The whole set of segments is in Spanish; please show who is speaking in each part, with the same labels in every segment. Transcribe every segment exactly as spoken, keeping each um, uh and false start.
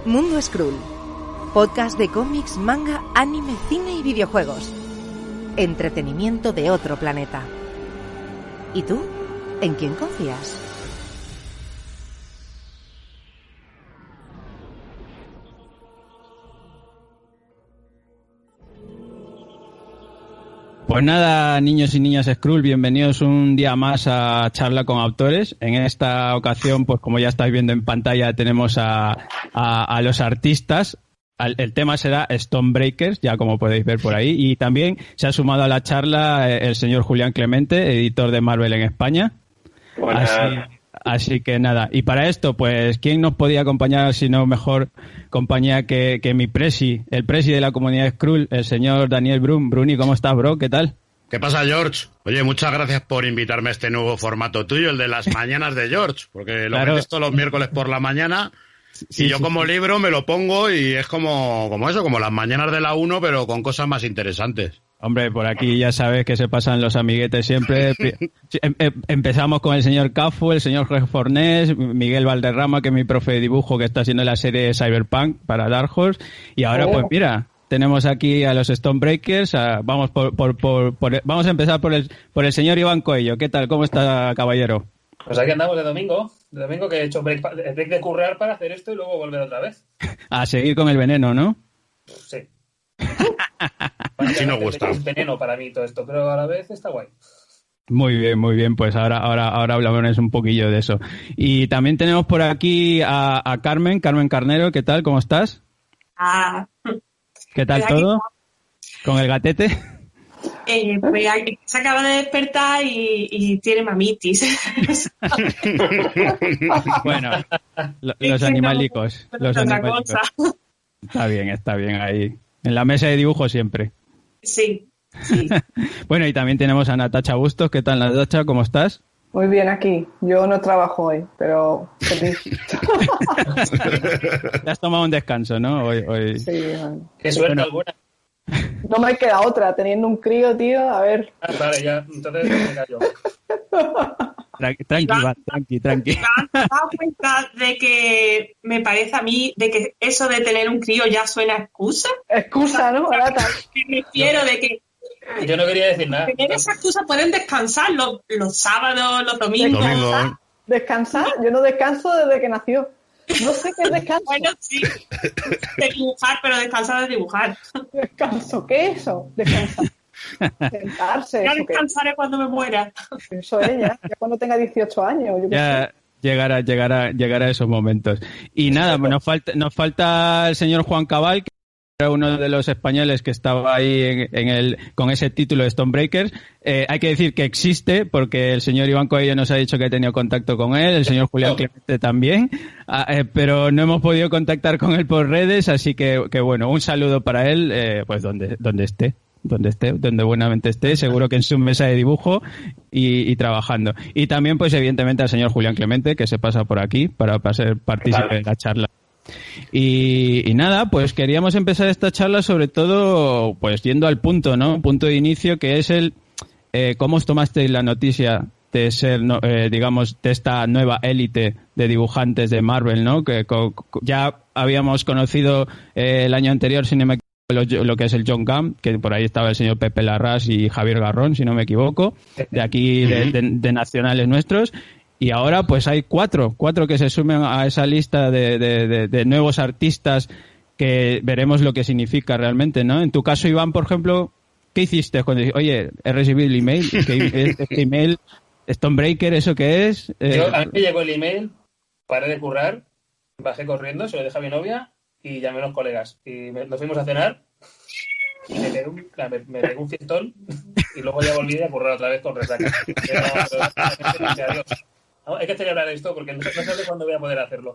Speaker 1: Mundo Skrull, podcast de cómics, manga, anime, cine y videojuegos. Entretenimiento de otro planeta. ¿Y tú? ¿En quién confías?
Speaker 2: Pues nada, niños y niñas Skrull, bienvenidos un día más a Charla con Autores. En esta ocasión, pues como ya estáis viendo en pantalla, tenemos a, a, a los artistas. El tema será Stonebreakers, ya como podéis ver por ahí. Y también se ha sumado a la charla el señor Julián Clemente, editor de Marvel en España. Así, así que nada. Y para esto, pues, ¿quién nos podía acompañar si no mejor compañía que, que mi presi, el presi de la comunidad Skrull, el señor Daniel Brun? Bruni, ¿cómo estás, bro? ¿Qué tal?
Speaker 3: ¿Qué pasa, George? Oye, muchas gracias por invitarme a este nuevo formato tuyo, el de las mañanas de George, porque lo
Speaker 2: Claro.
Speaker 3: metes todos los miércoles por la mañana.
Speaker 2: Sí,
Speaker 3: y yo
Speaker 2: sí,
Speaker 3: como
Speaker 2: sí.
Speaker 3: libro me lo pongo y es como, como eso, como las mañanas de la uno, pero con cosas más interesantes.
Speaker 2: Hombre, por aquí ya sabes que se pasan los amiguetes siempre. Em- em- Empezamos con el señor Cafu, el señor Jorge Fornés, Miguel Valderrama, que es mi profe de dibujo, que está haciendo la serie Cyberpunk para Dark Horse. Y ahora,
Speaker 4: Oh.
Speaker 2: pues mira, tenemos aquí a los Stonebreakers. A, vamos por, por, por, por- vamos a empezar por el, por el señor Iván Coello. ¿Qué tal? ¿Cómo está, caballero?
Speaker 4: Pues aquí andamos de domingo, de domingo que he hecho break, pa- break de currar para hacer esto y luego volver otra vez.
Speaker 2: A seguir con el veneno, ¿no?
Speaker 4: Sí.
Speaker 3: Así nos gusta.
Speaker 4: Es veneno para mí todo esto, pero a la vez está guay.
Speaker 2: Muy bien, muy bien. Pues ahora, ahora, ahora hablamos un poquillo de eso. Y también tenemos por aquí a, a Carmen, Carmen Carnero. ¿Qué tal? ¿Cómo estás?
Speaker 5: Ah,
Speaker 2: ¿Qué tal
Speaker 5: pues aquí
Speaker 2: todo? ¿Con el gatete?
Speaker 5: eh, pues aquí se acaba de despertar y, y tiene mamitis.
Speaker 2: Bueno, lo-
Speaker 5: Es
Speaker 2: los
Speaker 5: que
Speaker 2: animalicos.
Speaker 5: no,
Speaker 2: Los
Speaker 5: otra
Speaker 2: animalicos.
Speaker 5: cosa.
Speaker 2: Está bien, está bien ahí. En la mesa de dibujo siempre.
Speaker 5: Sí, sí.
Speaker 2: Bueno, y también tenemos a Natacha Bustos. ¿Qué tal, Natacha? ¿Cómo estás?
Speaker 6: Muy bien aquí. Yo no trabajo hoy, pero feliz.
Speaker 2: Te has tomado un descanso, ¿no? Hoy, hoy...
Speaker 6: Sí, bueno.
Speaker 4: Qué suerte
Speaker 2: Bueno.
Speaker 4: alguna.
Speaker 6: No me queda otra. Teniendo un crío, tío, a ver.
Speaker 4: Ah, vale, ya, entonces me callo.
Speaker 2: Tranqui, tranqui, va, tranqui, tranqui.
Speaker 5: ¿Te has dado cuenta de que me parece a mí de que eso de tener un crío ya suena a excusa?
Speaker 6: Excusa, ¿no? Barata.
Speaker 5: Me refiero de que
Speaker 4: Yo no quería decir nada.
Speaker 5: tener esa excusa pueden descansar los, los sábados, los domingos.
Speaker 3: Domingo.
Speaker 6: ¿Descansar? Yo no descanso desde que nació. No sé qué es descanso.
Speaker 5: Bueno, sí, de dibujar, pero descansar de dibujar.
Speaker 6: ¿Descanso? ¿Qué es eso? Descansar. Sentarse.
Speaker 5: Ya
Speaker 6: ¿Eso qué?
Speaker 5: descansaré cuando me muera.
Speaker 6: Eso es ya. Ya cuando tenga dieciocho años. Yo qué sé.
Speaker 2: Ya llegará, llegará, llegará esos momentos. Y nada, pues nos falta, nos falta el señor Juan Cabal, que era uno de los españoles que estaba ahí en, en el, con ese título de Stonebreakers. Eh, hay que decir que existe, porque el señor Iván Coello nos ha dicho que ha tenido contacto con él, el señor Julián Clemente también, ah, eh, pero no hemos podido contactar con él por redes, así que, que bueno, un saludo para él, eh, pues donde, donde esté. donde esté, donde buenamente esté, seguro que en su mesa de dibujo y, y trabajando. Y también, pues evidentemente, al señor Julián Clemente, que se pasa por aquí para, para ser partícipe de la charla. Y, y nada, pues queríamos empezar esta charla sobre todo, pues yendo al punto, ¿no? Punto de inicio, que es el eh, cómo os tomasteis la noticia de ser, no, eh, digamos, de esta nueva élite de dibujantes de Marvel, ¿no? Que co, co, ya habíamos conocido eh, el año anterior, si no me equivoco, lo, lo que es el John Camp, que por ahí estaba el señor Pepe Larraz y Javier Garrón, si no me equivoco, de aquí, de, de, de nacionales nuestros. Y ahora pues hay cuatro, cuatro que se sumen a esa lista de, de, de, de nuevos artistas que veremos lo que significa realmente, ¿no? En tu caso, Iván, por ejemplo, ¿qué hiciste cuando dijiste, oye, he recibido el email, ¿qué, este email, Stonebreaker, ¿eso qué es? Eh,
Speaker 4: Yo, a mí me llegó el email, paré de currar, bajé corriendo, se lo dejé a mi novia y llamé a los colegas. Y me, nos fuimos a cenar, y me pegué un, me, me pegué un fiestón y luego ya volví a currar otra vez con resaca. Pero, pero, adiós. Hay que celebrar esto porque no sé cuándo voy a poder hacerlo.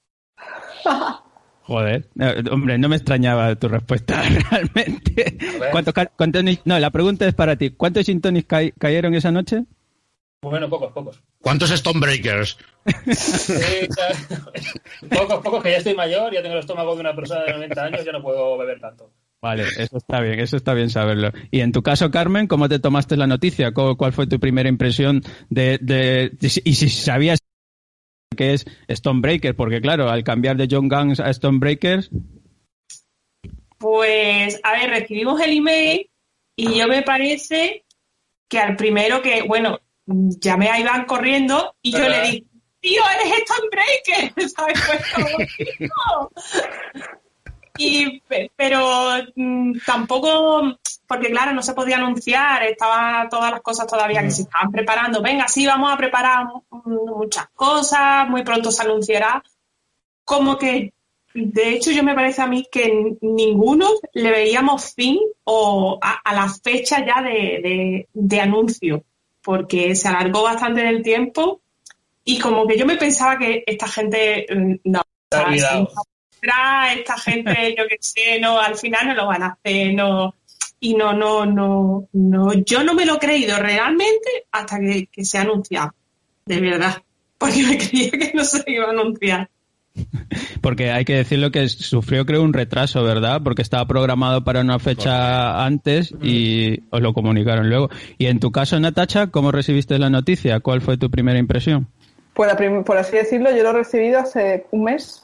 Speaker 2: Joder, no, hombre, no me extrañaba tu respuesta realmente. ¿Cuántos, cuántos, no, la pregunta es para ti. ¿Cuántos gin tonics ca cayeron esa noche?
Speaker 4: Bueno, pocos, pocos.
Speaker 3: ¿Cuántos Stonebreakers?
Speaker 4: Sí, pocos, pocos, que ya estoy mayor, ya tengo el estómago de una persona de noventa años, ya no puedo beber tanto.
Speaker 2: Vale, eso está bien, eso está bien saberlo. Y en tu caso, Carmen, ¿cómo te tomaste la noticia? ¿Cuál fue tu primera impresión de, de, de y si sabías que es Stonebreaker, porque claro, al cambiar de Young Guns a Stonebreakers...
Speaker 5: Pues, a ver, recibimos el email y yo me parece que al primero que, bueno, llamé a Iván corriendo y yo le dije, tío, eres Stonebreaker, ¿sabes? Pues como, tío. Y, pero mmm, tampoco, porque claro, no se podía anunciar, estaban todas las cosas todavía que se estaban preparando. Venga, sí, vamos a preparar muchas cosas, muy pronto se anunciará. Como que, de hecho, yo me parece a mí que ninguno le veíamos fin o a, a la fecha ya de, de, de anuncio, porque se alargó bastante en el tiempo y como que yo me pensaba que esta gente no,
Speaker 4: Se ha olvidado.
Speaker 5: esta gente, yo qué sé, no, al final no lo van a hacer, no, y no, no, no, no, yo no me lo he creído realmente hasta que, que se ha anunciado, de verdad, porque me creía que no se iba a anunciar.
Speaker 2: Porque hay que decirlo que sufrió, creo, un retraso, ¿verdad? Porque estaba programado para una fecha antes y os lo comunicaron luego. Y en tu caso, Natacha, ¿cómo recibiste la noticia? ¿Cuál fue tu primera impresión?
Speaker 6: Pues la prim- por así decirlo, yo lo he recibido hace un mes.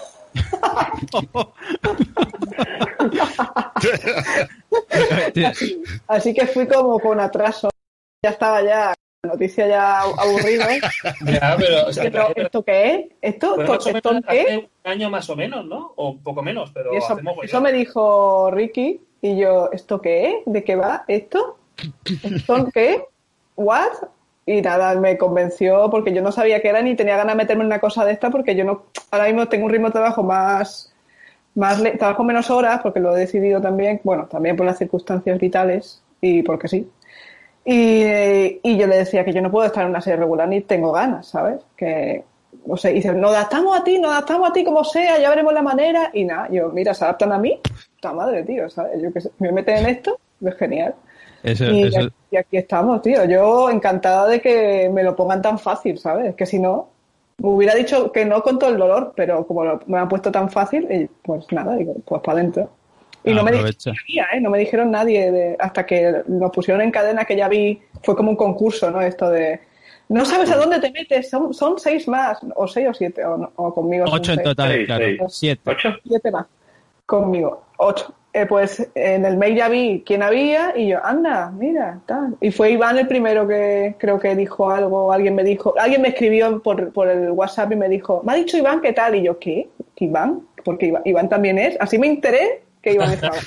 Speaker 6: Así que fui como con atraso. Ya estaba ya, la noticia ya aburrida.
Speaker 4: Ya, pero, o sea,
Speaker 6: Pero, ¿esto qué es? ¿Esto,
Speaker 4: pues
Speaker 6: por-
Speaker 4: más o
Speaker 6: ¿esto
Speaker 4: menos
Speaker 6: qué?
Speaker 4: hace un año más o menos, ¿no? O un poco menos, pero
Speaker 6: Y eso,
Speaker 4: hacemos
Speaker 6: eso me dijo Ricky y yo, ¿esto qué es? ¿De qué va esto? ¿Esto qué? ¿What? Y nada, me convenció porque yo no sabía qué era ni tenía ganas de meterme en una cosa de esta porque yo no, ahora mismo tengo un ritmo de trabajo más, más le- trabajo menos horas porque lo he decidido también, bueno, también por las circunstancias vitales y porque sí. Y, y yo le decía que yo no puedo estar en una serie regular ni tengo ganas, ¿sabes? Que, o sea, y dice, nos adaptamos a ti, nos adaptamos a ti como sea, ya veremos la manera. Y nada, yo, mira, se adaptan a mí, puta madre, tío, ¿sabes? Yo que sé, me meten en esto, es genial.
Speaker 2: Eso,
Speaker 6: Y,
Speaker 2: eso...
Speaker 6: aquí, y aquí estamos, tío. Yo encantada de que me lo pongan tan fácil, ¿sabes? Que si no, me hubiera dicho que no con todo el dolor, pero como lo, me han puesto tan fácil, y pues nada, digo, pues para adentro. Y no me,
Speaker 2: Aprovecha.
Speaker 6: dijeron, ¿eh? no me dijeron nadie de, hasta que nos pusieron en cadena, que ya vi, fue como un concurso, ¿no? Esto de, no sabes a dónde te metes, son, son seis más, o seis o siete, o, no, o conmigo. son
Speaker 2: Ocho en
Speaker 6: seis.
Speaker 2: total,
Speaker 7: Seis,
Speaker 2: claro.
Speaker 7: seis.
Speaker 2: Siete.
Speaker 7: ¿Ocho?
Speaker 6: Siete más. Conmigo. Ocho. Eh, pues en el mail ya vi quién había y yo, anda, mira, tal. Y fue Iván el primero que creo que dijo algo, alguien me dijo, alguien me escribió por, por el WhatsApp y me dijo, me ha dicho Iván qué tal. Y yo, ¿qué? ¿Iván? Porque Iván, Iván también es. Así me enteré que Iván estaba.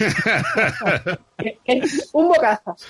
Speaker 6: Un bocazas.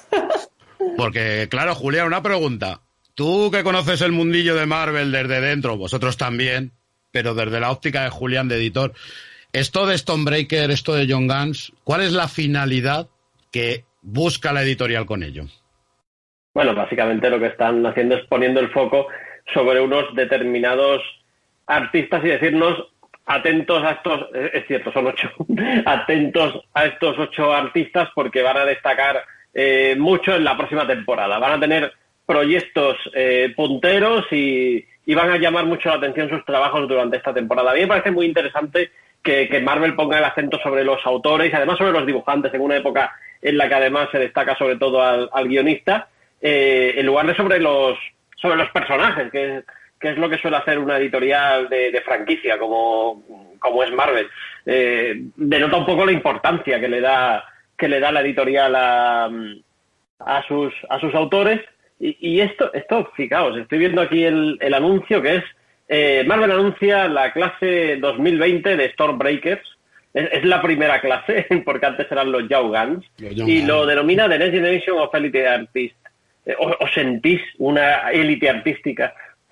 Speaker 3: Porque, claro, Julián, una pregunta. Tú que conoces el mundillo de Marvel desde dentro, vosotros también, pero desde la óptica de Julián, de editor, esto de Stonebreaker, esto de Young Guns, ¿cuál es la finalidad que busca la editorial con ello?
Speaker 7: Bueno, básicamente lo que están haciendo es poniendo el foco sobre unos determinados artistas y decirnos atentos a estos, es cierto, son ocho, atentos a estos ocho artistas porque van a destacar eh, mucho en la próxima temporada. Van a tener proyectos eh, punteros y, y van a llamar mucho la atención sus trabajos durante esta temporada. A mí me parece muy interesante que, que Marvel ponga el acento sobre los autores y además sobre los dibujantes en una época en la que además se destaca sobre todo al, al guionista, eh, en lugar de sobre los sobre los personajes, que, que es lo que suele hacer una editorial de, de franquicia como, como es Marvel. Eh, denota un poco la importancia que le da que le da la editorial a, a sus a sus autores. Y, y esto, esto, fijaos, estoy viendo aquí el, el anuncio que es eh, Marvel anuncia la clase dos mil veinte de Stormbreakers. Es, es la primera clase, porque antes eran los Young Guns, y lo denomina The Next Generation of Elite Artists. Eh, ¿Os, os sentís una élite artística?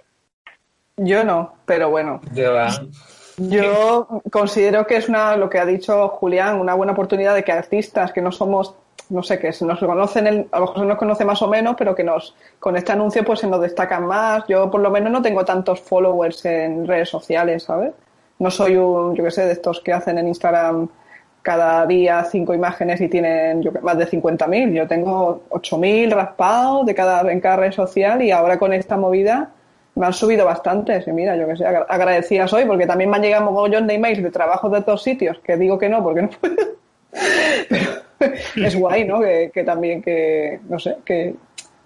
Speaker 6: Yo no, pero bueno.
Speaker 4: Lleva...
Speaker 6: Yo considero que es una, lo que ha dicho Julián, una buena oportunidad de que artistas que no somos, no sé, que se nos conocen, en, a lo mejor se nos conoce más o menos, pero que nos con este anuncio pues se nos destacan más. Yo por lo menos no tengo tantos followers en redes sociales, ¿sabes? No soy un, yo qué sé, de estos que hacen en Instagram cada día cinco imágenes y tienen yo, más de cincuenta mil. Yo tengo ocho mil raspados de cada, en cada red social y ahora con esta movida me han subido bastantes. Y mira, yo que sé, agradecida soy porque también me han llegado un montón de emails de trabajos de otros sitios que digo que no porque no puedo. Pero es guay, ¿no? Que, que también que, no sé, que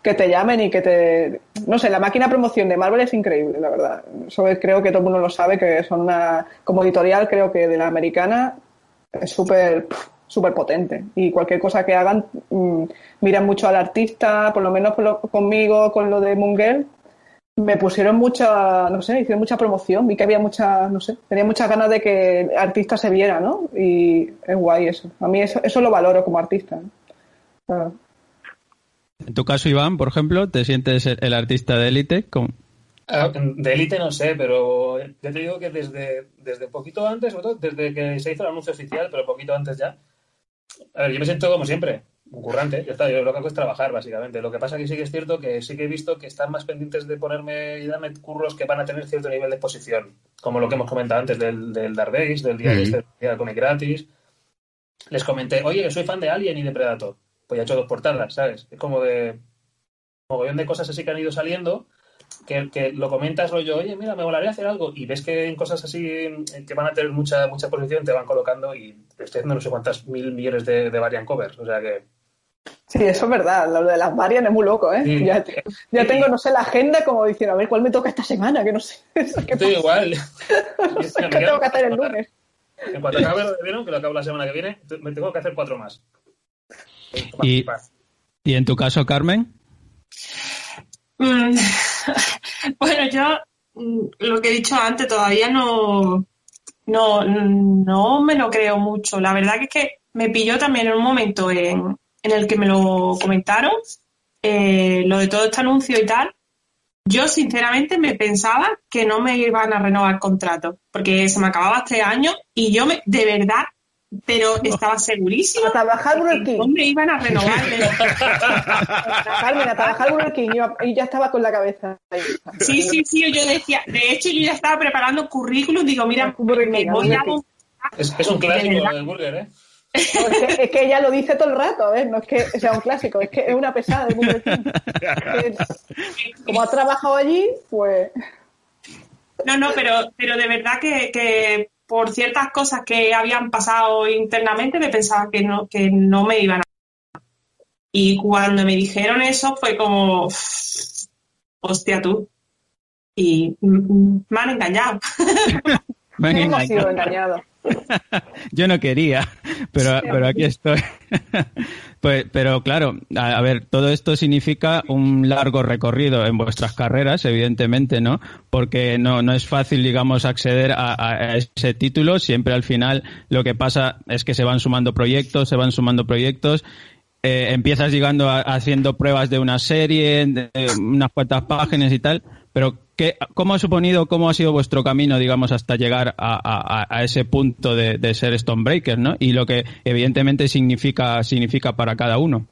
Speaker 6: que te llamen y que te... No sé, la máquina de promoción de Marvel es increíble, la verdad. Eso creo que todo el mundo lo sabe, que son una... Como editorial, creo que de la americana es súper súper potente. Y cualquier cosa que hagan, mmm, miran mucho al artista, por lo menos por lo, conmigo, con lo de Moon Girl, me pusieron mucha, no sé, hicieron mucha promoción. Vi que había mucha, no sé, tenía muchas ganas de que el artista se viera, ¿no? Y es guay eso. A mí eso, eso lo valoro como artista, ¿no? Claro.
Speaker 2: En tu caso, Iván, por ejemplo, ¿te sientes el, el artista de élite? ¿Cómo?
Speaker 4: De élite no sé, pero ya te digo que desde, desde poquito antes, sobre todo desde que se hizo el anuncio oficial, pero poquito antes ya, a ver, yo me siento como siempre, un currante, ya está, yo lo que hago es trabajar, básicamente. Lo que pasa que sí que es cierto que sí que he visto que están más pendientes de ponerme y darme curros que van a tener cierto nivel de exposición, como lo que hemos comentado antes del, del Dark Base, del día, mm. este, del día de cómic gratis. Les comenté, oye, soy fan de Alien y de Predator. Pues ya he hecho dos portadas, ¿sabes? Es como de mogollón de cosas así que han ido saliendo, que, que lo comentas rollo, oye, mira, me molaría hacer algo, y ves que en cosas así que van a tener mucha mucha exposición te van colocando, y estoy haciendo no sé cuántas mil millones de, de variant covers, o sea que...
Speaker 6: Sí, eso es verdad, lo de las variant es muy loco, ¿eh? Sí. Ya, te, ya sí. tengo, no sé, la agenda como diciendo, a ver, ¿cuál me toca esta semana? Que no sé.
Speaker 4: Estoy igual.
Speaker 6: ¿Qué tengo que hacer el lunes?
Speaker 4: En cuanto acabe lo de Venom, que lo acabo la semana que viene, me tengo que hacer cuatro más.
Speaker 2: ¿Y, ¿Y en tu caso, Carmen?
Speaker 5: Mm, bueno, yo lo que he dicho antes todavía no, no, no me lo creo mucho. La verdad que es que me pilló también en un momento en, en el que me lo comentaron, eh, lo de todo este anuncio y tal. Yo sinceramente me pensaba que no me iban a renovar el contrato, porque se me acababa este año y yo me, de verdad, pero estaba segurísima
Speaker 6: a trabajar Burger King.
Speaker 5: No me iban a renovar.
Speaker 6: Carmen, a trabajar Burger King y ya estaba con la cabeza ahí.
Speaker 5: Sí, sí, sí, yo decía, de hecho yo ya estaba preparando currículum, digo, mira, me voy a...
Speaker 4: Es, es un clásico del burger, ¿eh?
Speaker 6: No, es, que, es que ella lo dice todo el rato, a ver, no es que sea un clásico, es que es una pesada de Burger King. Como ha trabajado allí, pues...
Speaker 5: No, no, pero, pero de verdad que, que por ciertas cosas que habían pasado internamente me pensaba que no, que no me iban a... Y cuando me dijeron eso fue como... Hostia, tú. Y me han engañado.
Speaker 2: Me han
Speaker 6: Hemos
Speaker 2: engañado.
Speaker 6: sido engañados.
Speaker 2: Yo no quería, pero, pero aquí estoy. Pues, pero claro, a, a ver, todo esto significa un largo recorrido en vuestras carreras, evidentemente, ¿no? Porque no, no es fácil, digamos, acceder a, a ese título. Siempre al final lo que pasa es que se van sumando proyectos, se van sumando proyectos. Eh, empiezas llegando a, haciendo pruebas de una serie, de unas cuantas páginas y tal, pero ¿qué, ¿cómo ha suponido, cómo ha sido vuestro camino, digamos, hasta llegar a, a, a ese punto de, de ser Stonebreaker, ¿no? Y lo que evidentemente significa, significa para cada uno.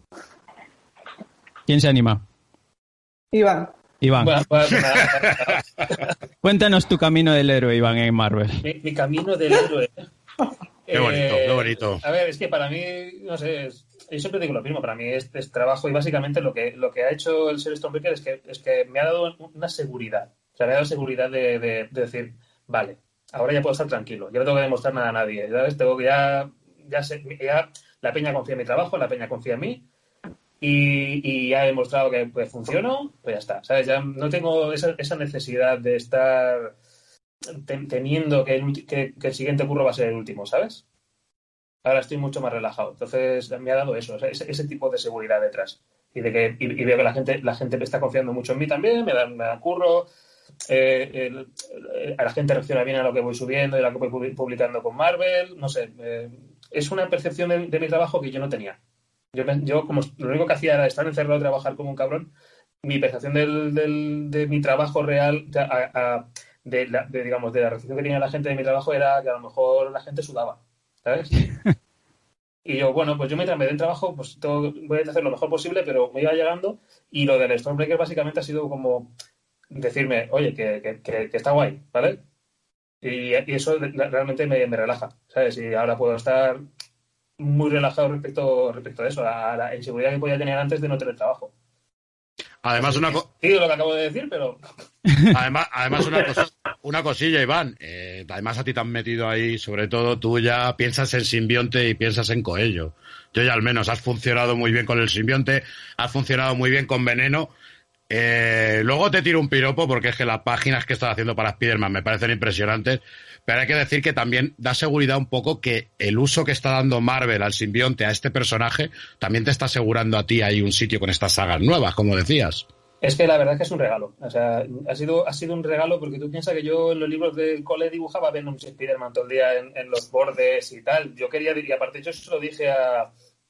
Speaker 2: ¿Quién se anima?
Speaker 6: Iván.
Speaker 2: Iván.
Speaker 4: Bueno, bueno, bueno.
Speaker 2: Cuéntanos tu camino del héroe, Iván, en Marvel.
Speaker 4: Mi, mi camino del héroe.
Speaker 3: Qué bonito, qué bonito.
Speaker 4: A ver, es que para mí, no sé, es, yo siempre digo lo mismo, para mí es, es trabajo y básicamente lo que lo que ha hecho el ser Stonebreaker es que, es que me ha dado una seguridad. O sea, me ha dado seguridad de, de, de decir, vale, ahora ya puedo estar tranquilo, yo no tengo que demostrar nada a nadie, ¿sabes? Tengo que ya, ya, sé, ya la peña confía en mi trabajo, la peña confía en mí y, y ya he demostrado que pues, funciono, pues ya está, ¿sabes? Ya no tengo esa, esa necesidad de estar... temiendo que el, que, que el siguiente curro va a ser el último, ¿sabes? Ahora estoy mucho más relajado. Entonces me ha dado eso, o sea, ese, ese tipo de seguridad detrás. Y de que y, y veo que la gente la gente está confiando mucho en mí también, me da, me da curro, eh, el, el, la gente reacciona bien a lo que voy subiendo y a lo que voy publicando con Marvel, no sé. Eh, es una percepción de, de mi trabajo que yo no tenía. Yo, yo como lo único que hacía era estar encerrado y trabajar como un cabrón, mi percepción del, del, de mi trabajo real... A, a, De, la, de, digamos, de la reacción que tenía la gente de mi trabajo era que a lo mejor la gente sudaba, ¿sabes? Y yo, bueno, pues yo mientras me den trabajo, pues tengo, voy a hacer lo mejor posible, pero me iba llegando y lo del Stormbreaker básicamente ha sido como decirme, oye, que, que, que, que está guay, ¿vale? Y, y eso realmente me, me relaja, ¿sabes? Y ahora puedo estar muy relajado respecto, respecto a eso, a la inseguridad que podía tener antes de no tener trabajo.
Speaker 3: Además, una co-
Speaker 4: sí, lo que acabo de decir, pero...
Speaker 3: Además, además una, cosa, una cosilla, Iván. Eh, que además a ti te han metido ahí, sobre todo tú ya piensas en simbionte y piensas en Coello. Yo ya al menos, has funcionado muy bien con el simbionte, has funcionado muy bien con Veneno. Eh, luego te tiro un piropo porque es que las páginas que estás haciendo para Spider-Man me parecen impresionantes, pero hay que decir que también da seguridad un poco que el uso que está dando Marvel al simbionte, a este personaje, también te está asegurando a ti ahí un sitio con estas sagas nuevas, como decías.
Speaker 4: Es que la verdad es que es un regalo. O sea, ha sido, ha sido un regalo porque tú piensas que yo en los libros del cole dibujaba Venom y Spider-Man todo el día en, en los bordes y tal. Yo quería, y aparte yo eso lo dije a,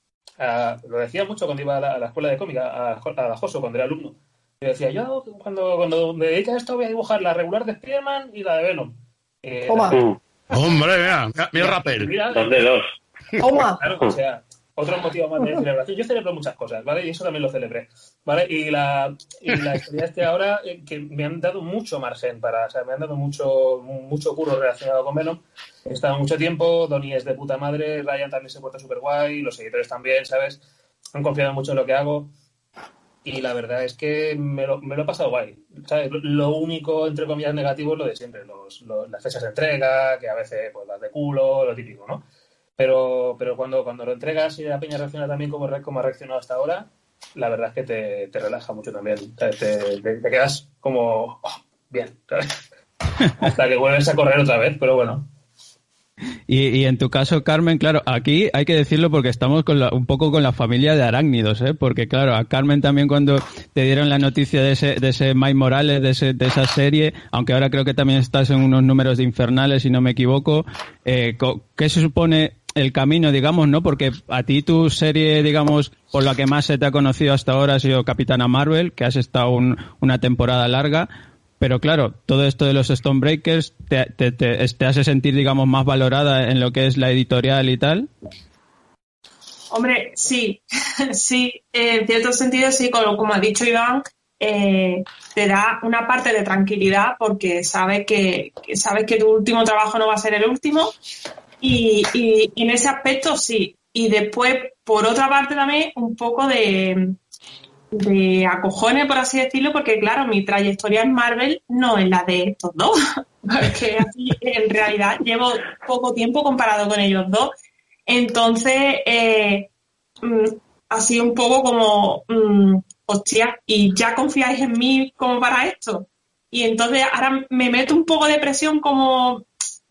Speaker 4: a lo decía mucho cuando iba a la, a la escuela de cómica, a, a la Joso, cuando era alumno. Yo decía, yo cuando, cuando me dedique a esto voy a dibujar la regular de Spider-Man y la de Venom. Eh,
Speaker 6: Toma.
Speaker 7: Mm.
Speaker 3: Hombre, mira, mira, mira el rapel.
Speaker 4: Mira,
Speaker 7: Dos de dos.
Speaker 6: Toma.
Speaker 4: Claro, o sea, otro motivo más de celebración. Yo celebro muchas cosas, ¿vale? Y eso también lo celebré, ¿vale? Y la, y la historia este ahora, eh, que me han dado mucho margen para, o sea, me han dado mucho, mucho curro relacionado con Venom. He estado mucho tiempo, Donnie es de puta madre, Ryan también se porta súper guay, los editores también, ¿sabes? Han confiado mucho en lo que hago. Y la verdad es que me lo, me lo he pasado guay, ¿sabes? Lo único, entre comillas, negativo es lo de siempre, los, los, las fechas de entrega, que a veces pues las de culo, lo típico, ¿no? Pero, pero cuando, cuando lo entregas y la peña reacciona también como, como ha reaccionado hasta ahora, la verdad es que te, te relaja mucho también, ¿sabes? Te, te, te quedas como, oh, bien, ¿sabes? Hasta que vuelves a correr otra vez, pero bueno.
Speaker 2: Y, y en tu caso, Carmen, claro, aquí hay que decirlo porque estamos con la, un poco con la familia de arácnidos, ¿eh? Porque claro, a Carmen también cuando te dieron la noticia de ese, de ese Miles Morales, de, ese, de esa serie, aunque ahora creo que también estás en unos números de Infernales, si no me equivoco, eh, ¿qué se supone el camino, digamos, no? Porque a ti tu serie, digamos, por la que más se te ha conocido hasta ahora ha sido Capitana Marvel, que has estado un, una temporada larga. Pero claro, todo esto de los Stonebreakers te, te, te, te hace sentir, digamos, más valorada en lo que es la editorial y tal.
Speaker 5: Hombre, sí, sí, eh, en cierto sentido sí, como, como ha dicho Iván, eh, te da una parte de tranquilidad porque sabes que, que sabes que tu último trabajo no va a ser el último y, y, y en ese aspecto sí. Y después, por otra parte también, un poco de... de acojones, por así decirlo, porque claro, mi trayectoria en Marvel no es la de estos dos, porque así, en realidad llevo poco tiempo comparado con ellos dos, entonces eh, mm, ha sido un poco como mm, hostia, y ya confiáis en mí como para esto, y entonces ahora me meto un poco de presión como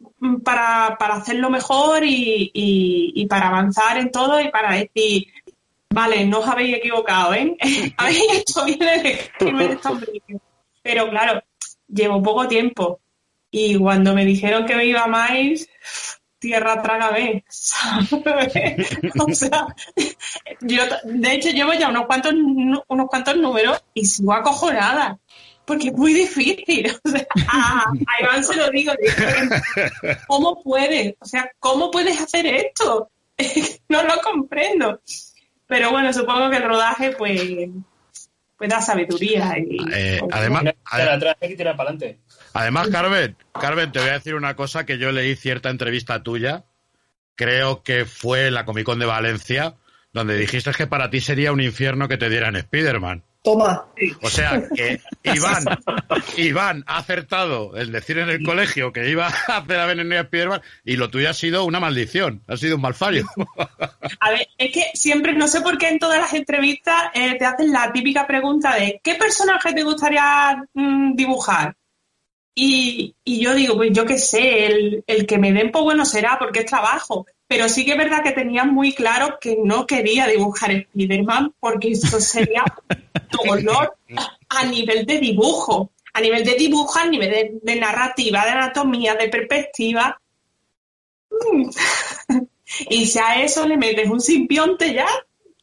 Speaker 5: para, para hacerlo mejor y, y, y para avanzar en todo y para decir vale, no os habéis equivocado, ¿eh? Habéis hecho bien el escribir estos brillos. Pero claro, llevo poco tiempo. Y cuando me dijeron que me iba más, tierra trágame, ¿sabes? O sea, yo, de hecho, llevo ya unos cuantos, unos cuantos números y sigo acojonada. Porque es muy difícil. O sea, a, a Iván se lo digo. digo ¿Cómo puedes? O sea, ¿cómo puedes hacer esto? No lo comprendo. Pero bueno, supongo que el rodaje pues, pues da sabiduría. Y,
Speaker 3: eh,
Speaker 5: pues,
Speaker 3: además,
Speaker 4: Tira para atrás y tira para adelante.
Speaker 3: además, Carmen, Carmen, te voy a decir una cosa que yo leí cierta entrevista tuya, creo que fue en la Comic Con de Valencia, donde dijiste que para ti sería un infierno que te dieran Spider-Man.
Speaker 6: Toma.
Speaker 3: O sea, que Iván, Iván ha acertado el decir en el colegio que iba a hacer a Veneno y a Spider-Man y lo tuyo ha sido una maldición, ha sido un malfallo.
Speaker 5: A ver, es que siempre, no sé por qué en todas las entrevistas eh, te hacen la típica pregunta de ¿qué personaje te gustaría mm, dibujar? Y, y yo digo, pues yo qué sé, el, el que me den pues bueno será porque es trabajo. Pero sí que es verdad que tenía muy claro que no quería dibujar Spider-Man porque eso sería dolor a nivel de dibujo. A nivel de dibujo, a nivel de, de narrativa, de anatomía, de perspectiva. Y si a eso le metes un simbionte ya...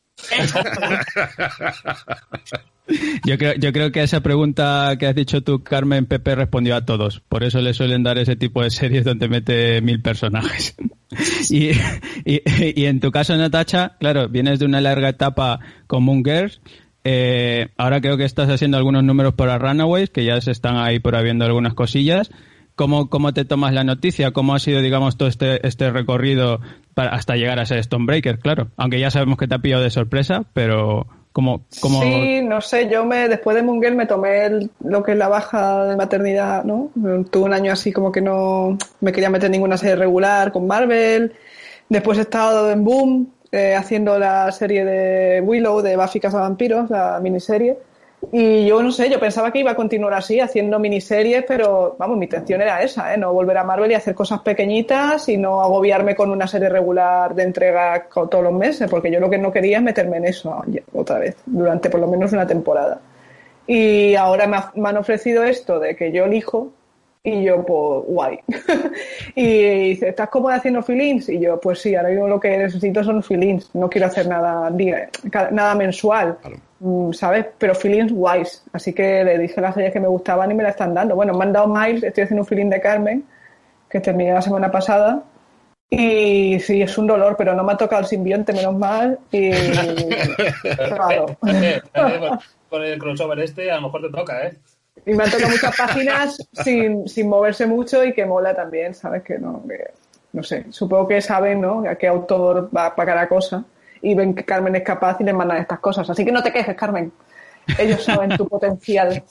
Speaker 2: Yo creo, yo creo que a esa pregunta que has dicho tú, Carmen, Pepe respondió a todos. Por eso le suelen dar ese tipo de series donde mete mil personajes. y, y, y en tu caso, Natacha, claro, vienes de una larga etapa con Moon Girls. Eh, ahora creo que estás haciendo algunos números para Runaways, que ya se están ahí por habiendo algunas cosillas. ¿Cómo, cómo te tomas la noticia? ¿Cómo ha sido, digamos, todo este, este recorrido para, hasta llegar a ser Stonebreaker? Claro, aunque ya sabemos que te ha pillado de sorpresa, pero Como, como...
Speaker 6: Sí, no sé, yo me después de Moon Girl me tomé el, lo que es la baja de maternidad, ¿no? Tuve un año así como que no me quería meter ninguna serie regular con Marvel. Después he estado en Boom, eh, haciendo la serie de Willow, de Buffy Cazavampiros, la miniserie. Y yo no sé, yo pensaba que iba a continuar así, haciendo miniseries, pero vamos, mi intención era esa, ¿eh? No volver a Marvel y hacer cosas pequeñitas y no agobiarme con una serie regular de entrega todos los meses, porque yo lo que no quería es meterme en eso otra vez, durante por lo menos una temporada. Y ahora me, ha, me han ofrecido esto de que yo elijo, y yo, pues, guay. Y dice, ¿estás cómoda haciendo fill-ins? Y yo, pues sí, ahora mismo lo que necesito son fill-ins, no quiero hacer nada, nada mensual. Claro. ¿Sabes? Pero feelings guays. Así que le dije las series que me gustaban y me la están dando. Bueno, me han dado Miles, estoy haciendo un feeling de Carmen, que terminé la semana pasada. Y sí, es un dolor, pero no me ha tocado el simbionte, menos mal. Y claro.
Speaker 4: Con el crossover este, a lo mejor te toca, ¿eh?
Speaker 6: Y me han tocado muchas páginas sin, sin moverse mucho y que mola también, ¿sabes? Que no, que, no sé, supongo que saben, ¿no? A qué autor va para cada cosa. Y ven que Carmen es capaz y les mandan estas cosas. Así que no te quejes, Carmen. Ellos saben tu potencial.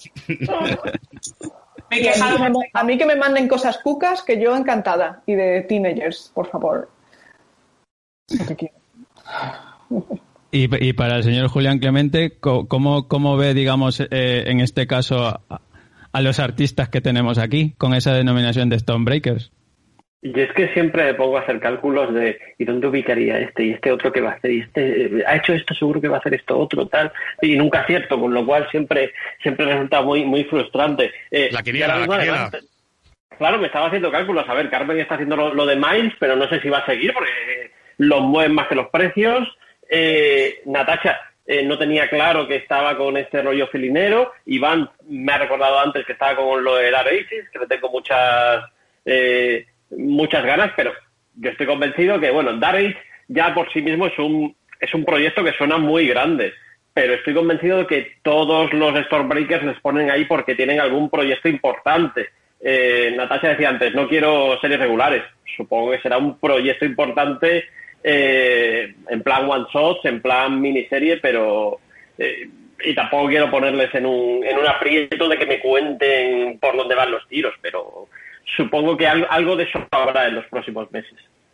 Speaker 6: Y a, mí que me, a mí que me manden cosas cucas, que yo encantada. Y de teenagers, por favor. Lo que quiero.
Speaker 2: Y, y para el señor Julián Clemente, ¿cómo, cómo ve, digamos, eh, en este caso, a, a los artistas que tenemos aquí, con esa denominación de Stonebreakers?
Speaker 7: Yo es que siempre me pongo a hacer cálculos de ¿y dónde ubicaría este? Y este otro que va a hacer, y este ha hecho esto, seguro que va a hacer esto otro, tal, y nunca acierto, con lo cual siempre siempre resulta muy muy frustrante. Eh,
Speaker 3: la quiniela, la quiniela.
Speaker 7: Además, claro, me estaba haciendo cálculos. A ver, Carmen está haciendo lo, lo de Miles, pero no sé si va a seguir, porque los mueven más que los precios. Eh, Natasha eh, no tenía claro que estaba con este rollo filinero. Iván me ha recordado antes que estaba con lo de Dark Ages, que le tengo muchas... Eh, muchas ganas, pero yo estoy convencido que, bueno, Dark Age ya por sí mismo es un es un proyecto que suena muy grande, pero estoy convencido de que todos los Stormbreakers les ponen ahí porque tienen algún proyecto importante. Eh, Natasha decía antes, no quiero series regulares, supongo que será un proyecto importante eh, en plan one shots, en plan miniserie, pero eh, y tampoco quiero ponerles en un en un aprieto de que me cuenten por dónde van los tiros, pero supongo que algo de eso habrá en los próximos meses.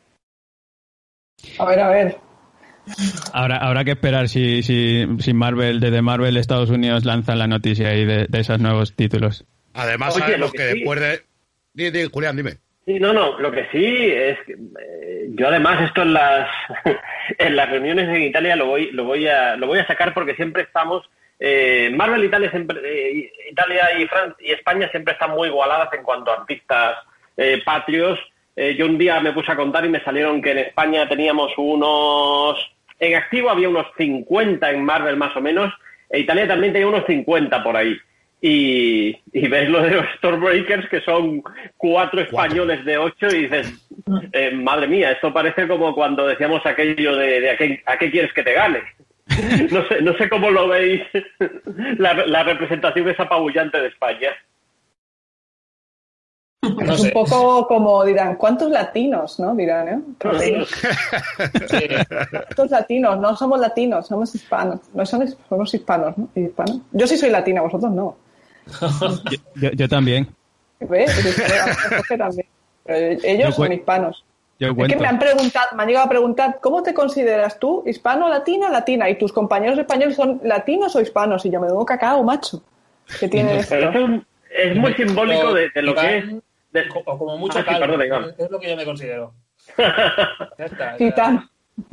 Speaker 6: A ver, a ver.
Speaker 2: Habrá, habrá que esperar si, si, si Marvel, desde Marvel Estados Unidos lanzan la noticia ahí de, de esos nuevos títulos.
Speaker 3: Además,
Speaker 7: Oye,
Speaker 3: sabemos
Speaker 7: que
Speaker 3: que
Speaker 7: sí.
Speaker 3: después de... Di, di, Julián, dime.
Speaker 7: Sí, no, no, lo que sí es que eh, yo además esto en las en las reuniones en Italia lo voy lo voy a lo voy a sacar porque siempre estamos eh, Marvel Italia siempre eh, Italia y Francia y España siempre están muy igualadas en cuanto a artistas eh, patrios. Eh, yo un día me puse a contar y me salieron que en España teníamos unos en activo había unos cincuenta en Marvel más o menos, e Italia también tenía unos cincuenta por ahí. Y, y ves lo de los Stormbreakers, que son cuatro españoles de ocho, y dices, eh, madre mía, esto parece como cuando decíamos aquello de, de a, qué, a qué quieres que te gane. No sé, no sé cómo lo veis, la, la representación es apabullante de España.
Speaker 6: No es sé. Un poco como dirán, ¿cuántos latinos? ¿No? Dirán, ¿eh? Sí. ¿Cuántos latinos? No somos latinos, somos hispanos. No son, somos hispanos, ¿no? ¿Hispanos? Yo sí soy latina, vosotros no.
Speaker 2: yo, yo, yo también.
Speaker 6: ¿Ves? También. Pero ellos son hispanos.
Speaker 2: Yo
Speaker 6: es que me han preguntado, me han llegado a preguntar, ¿cómo te consideras tú? ¿Hispano, latino, latina? ¿Y tus compañeros españoles son latinos o hispanos? Y yo me doy cacao, macho. ¿Qué tiene esto?
Speaker 7: Es, es muy simbólico de, de lo
Speaker 4: Iván,
Speaker 7: que es. De...
Speaker 4: O como mucho
Speaker 7: ah, sí,
Speaker 4: calvo,
Speaker 7: perdón,
Speaker 4: es lo que yo me considero. Ya está.
Speaker 6: Titán.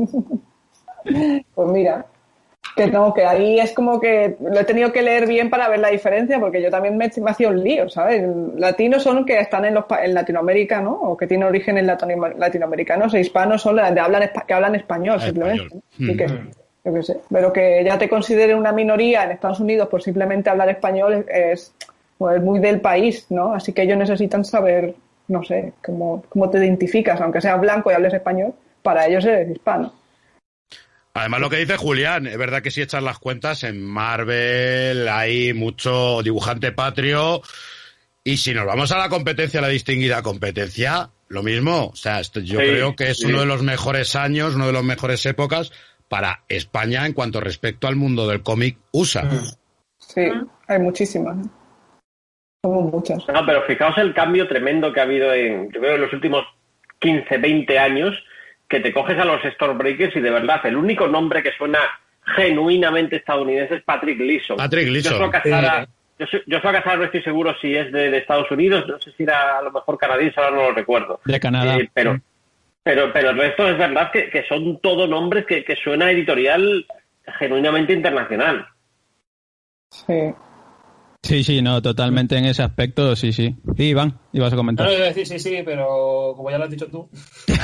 Speaker 6: Pues mira, que no, que ahí es como que lo he tenido que leer bien para ver la diferencia, porque yo también me, me hacía un lío, ¿sabes? Latinos son que están en, los, en Latinoamérica, ¿no? O que tienen orígenes latinoamericanos, e hispanos son los que hablan, que hablan español, ah, simplemente. Español. ¿No? Y que, yo qué sé, pero que ya te consideren una minoría en Estados Unidos por simplemente hablar español es, pues, muy del país, ¿no? Así que ellos necesitan saber, no sé, cómo, cómo te identificas, aunque seas blanco y hables español, para ellos eres hispano.
Speaker 3: Además, lo que dice Julián, es verdad que si echas las cuentas, en Marvel hay mucho dibujante patrio, y si nos vamos a la competencia, la distinguida competencia, lo mismo. O sea, esto, yo sí, creo que es sí. uno de los mejores años, una de las mejores épocas para España en cuanto respecto al mundo del cómic U S A.
Speaker 6: Sí, hay muchísimas. Somos muchas.
Speaker 7: No, pero fijaos el cambio tremendo que ha habido en, yo creo, en los últimos quince, veinte años, que te coges a los Stormbreakers y de verdad el único nombre que suena genuinamente estadounidense es Patrick Gleason.
Speaker 3: Patrick Gleason.
Speaker 7: Yo Casara, yo, yo Casara no estoy seguro si es de, de Estados Unidos, no sé si era a lo mejor canadiense, ahora no lo recuerdo.
Speaker 2: De Canadá.
Speaker 7: Eh, pero, pero, pero el resto es verdad que, que son todo nombres que, que suena editorial genuinamente internacional.
Speaker 6: Sí.
Speaker 2: Sí, sí, no, totalmente en ese aspecto, sí, sí. Sí, Iván, ibas a comentar.
Speaker 4: No, iba a decir sí, sí, pero como ya lo has dicho tú.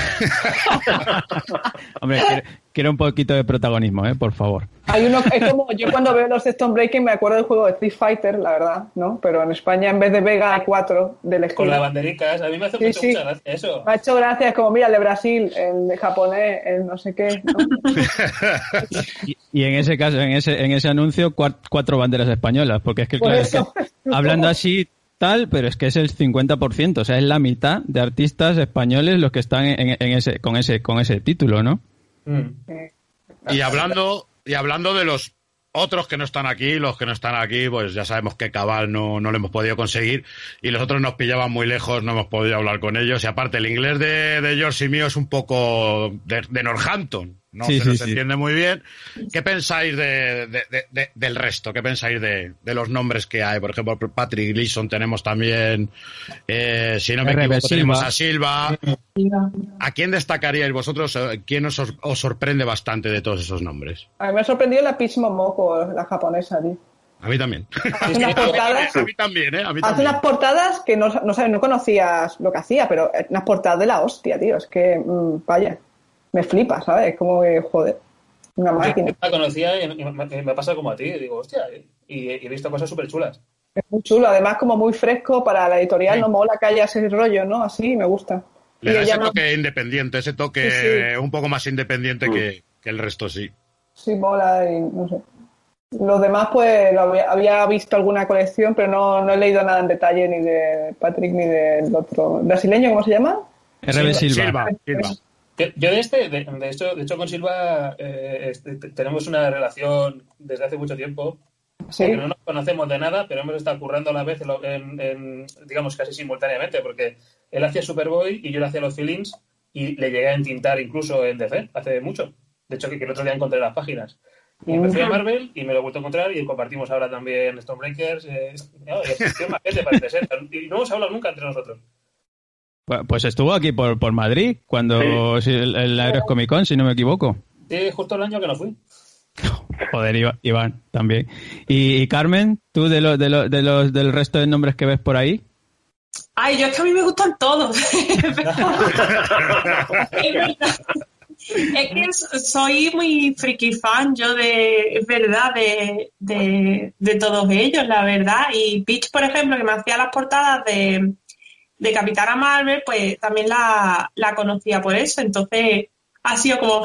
Speaker 2: Hombre, quiero, quiero un poquito de protagonismo, ¿eh? Por favor.
Speaker 6: Hay uno, es como, yo cuando veo los Stormbreakers me acuerdo del juego de Street Fighter, la verdad, ¿no? Pero en España en vez de Vega cuatro del estilo.
Speaker 4: Con las bandericas, a mí me hace
Speaker 6: Sí,
Speaker 4: mucho,
Speaker 6: sí.
Speaker 4: mucha gracia eso.
Speaker 6: Me ha hecho gracia, es como, mira, el de Brasil, el de japonés, el no sé qué, ¿no?
Speaker 2: Y, y en ese caso, en ese en ese anuncio, cuat- cuatro banderas españolas, porque es que,
Speaker 6: Por
Speaker 2: claro, es que
Speaker 6: eso.
Speaker 2: hablando así tal, pero es que es el cincuenta por ciento, o sea, es la mitad de artistas españoles los que están en, en ese con ese con ese título, ¿no?
Speaker 4: Mm.
Speaker 3: Y hablando, y hablando de los otros que no están aquí, los que no están aquí, pues ya sabemos que Cabal no, no lo hemos podido conseguir y los otros nos pillaban muy lejos, no hemos podido hablar con ellos. Y aparte, el inglés de, de George y mío es un poco de, de Northampton, no
Speaker 2: Sí,
Speaker 3: se
Speaker 2: sí,
Speaker 3: nos
Speaker 2: sí.
Speaker 3: entiende muy bien. ¿Qué pensáis de, de, de, de- del resto? ¿Qué pensáis de, de los nombres que hay? Por ejemplo, Patrick Gleason tenemos también, eh, si no me
Speaker 2: R B
Speaker 3: equivoco, tenemos
Speaker 2: Silva.
Speaker 3: a Silva. ¿A quién destacaríais vosotros? eh, ¿Quién os, os sorprende bastante de todos esos nombres?
Speaker 6: A mí me ha sorprendido la Peach Momoko, la japonesa, tío.
Speaker 3: A mí también.
Speaker 6: Hace unas portadas,
Speaker 3: A mí también, ¿eh? A mí
Speaker 6: hace
Speaker 3: también.
Speaker 6: unas portadas que no, no sabes, no conocías lo que hacía, pero unas portadas de la hostia, tío. Es que, mmm, vaya, me flipa, ¿sabes? Es como que, joder, una máquina.
Speaker 4: Yo la conocía y me, me, me pasa como a ti. Digo, hostia, y he, he visto cosas súper chulas.
Speaker 6: Es muy chulo, además como muy fresco para la editorial,
Speaker 3: Sí.
Speaker 6: no mola que haya ese rollo, ¿no? Así, me gusta.
Speaker 3: Le
Speaker 6: Y
Speaker 3: da
Speaker 6: ella
Speaker 3: ese
Speaker 6: no-
Speaker 3: toque independiente, ese toque
Speaker 6: Sí, sí.
Speaker 3: un poco más independiente que, que el resto, sí.
Speaker 6: Sí, mola y no sé. Los demás, pues, lo había, había visto alguna colección, pero no, no he leído nada en detalle ni de Patrick ni del otro. ¿Brasileño, cómo se llama?
Speaker 2: R B Silva.
Speaker 3: Silva, Silva.
Speaker 4: Yo yo de este, de, de hecho, de hecho con Silva eh, este, te- tenemos una relación desde hace mucho tiempo.
Speaker 6: Sí.
Speaker 4: Porque no nos conocemos de nada, pero hemos estado currando a la vez, en, lo- en- en, digamos, casi simultáneamente, porque él hacía Superboy y yo le hacía los feelings y le llegué a entintar incluso en D C hace mucho. De hecho, que, que el otro día encontré las páginas. Y me fui a Marvel y me lo he vuelto a encontrar y compartimos ahora también Stormbreakers. Eh, no, y existe más gente, parece ser. Y no hemos hablado nunca entre nosotros.
Speaker 2: Pues pues estuvo aquí por, por Madrid, cuando sí, el, el Aeros Comic Con, si no me equivoco.
Speaker 4: Sí, justo el año que no fui.
Speaker 2: Joder, Iva- Iván, también. Y, y Carmen, tú de, los de, los de los del resto de nombres que ves por ahí.
Speaker 5: Ay, yo es que a mí me gustan todos. Es verdad. Es que soy muy friki fan yo de, es verdad, de, de, de todos ellos, la verdad. Y Peach, por ejemplo, que me hacía las portadas de, de Capitana Marvel, pues también la, la conocía por eso. Entonces ha sido como...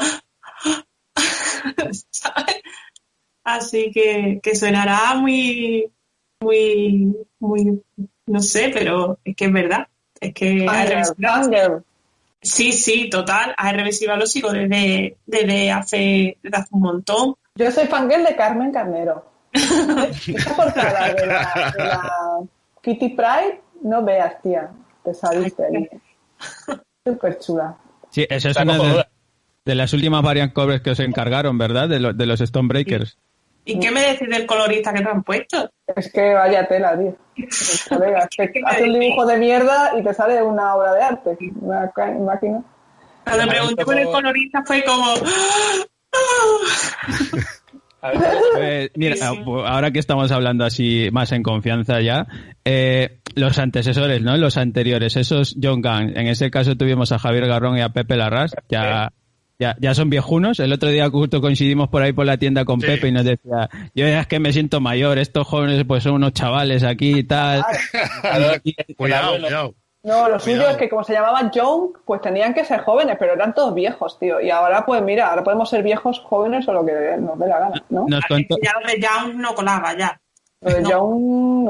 Speaker 5: ¿sabes? Así que, que sonará muy, muy, muy, no sé, pero es que es verdad. Es que A R B Silva-
Speaker 6: Fangirl.
Speaker 5: sí, sí, total. A R B Silva lo sigo desde, desde hace, desde hace un montón.
Speaker 6: Yo soy fangirl de Carmen Carnero. Esa portada de la, de la Kitty Pryde, no veas, tía. Te saliste ahí. Súper chula.
Speaker 2: Sí, esa es
Speaker 4: Está
Speaker 2: una de,
Speaker 4: cojonuda.
Speaker 2: de las últimas variant covers que os encargaron, ¿verdad? De, lo- de los Stormbreakers.
Speaker 5: ¿Y qué me decís del colorista que te han puesto?
Speaker 6: Es que vaya tela, tío. Colega, es que hace un dibujo de mierda y te sale una obra de arte. Una ca- máquina.
Speaker 5: Cuando
Speaker 4: A ver,
Speaker 5: pregunté por el
Speaker 4: como-
Speaker 5: colorista fue como...
Speaker 4: A ver,
Speaker 2: Pues, mira,
Speaker 5: Sí, sí.
Speaker 2: ahora que estamos hablando así más en confianza ya, eh, los antecesores, ¿no? Los anteriores, esos John Gunn. En ese caso tuvimos a Javier Garrón y a Pepe Larraz. Ya, ya, ya son viejunos. El otro día justo coincidimos por ahí por la tienda con
Speaker 3: Sí.
Speaker 2: Pepe y nos decía, yo ya es que me siento mayor, estos jóvenes pues son unos chavales aquí y tal.
Speaker 4: claro,
Speaker 3: Cuidado,
Speaker 4: el abuelo-
Speaker 3: cuidado.
Speaker 6: No, lo suyo
Speaker 3: Cuidado.
Speaker 6: es que como se llamaban Young, pues tenían que ser jóvenes, pero eran todos viejos, tío. Y ahora, pues mira, ahora podemos ser viejos, jóvenes o lo que nos dé la gana, ¿no?
Speaker 2: Nos contó,
Speaker 5: Ya lo de Young no colaba, ya.
Speaker 6: Lo de
Speaker 5: no.
Speaker 6: Young, no.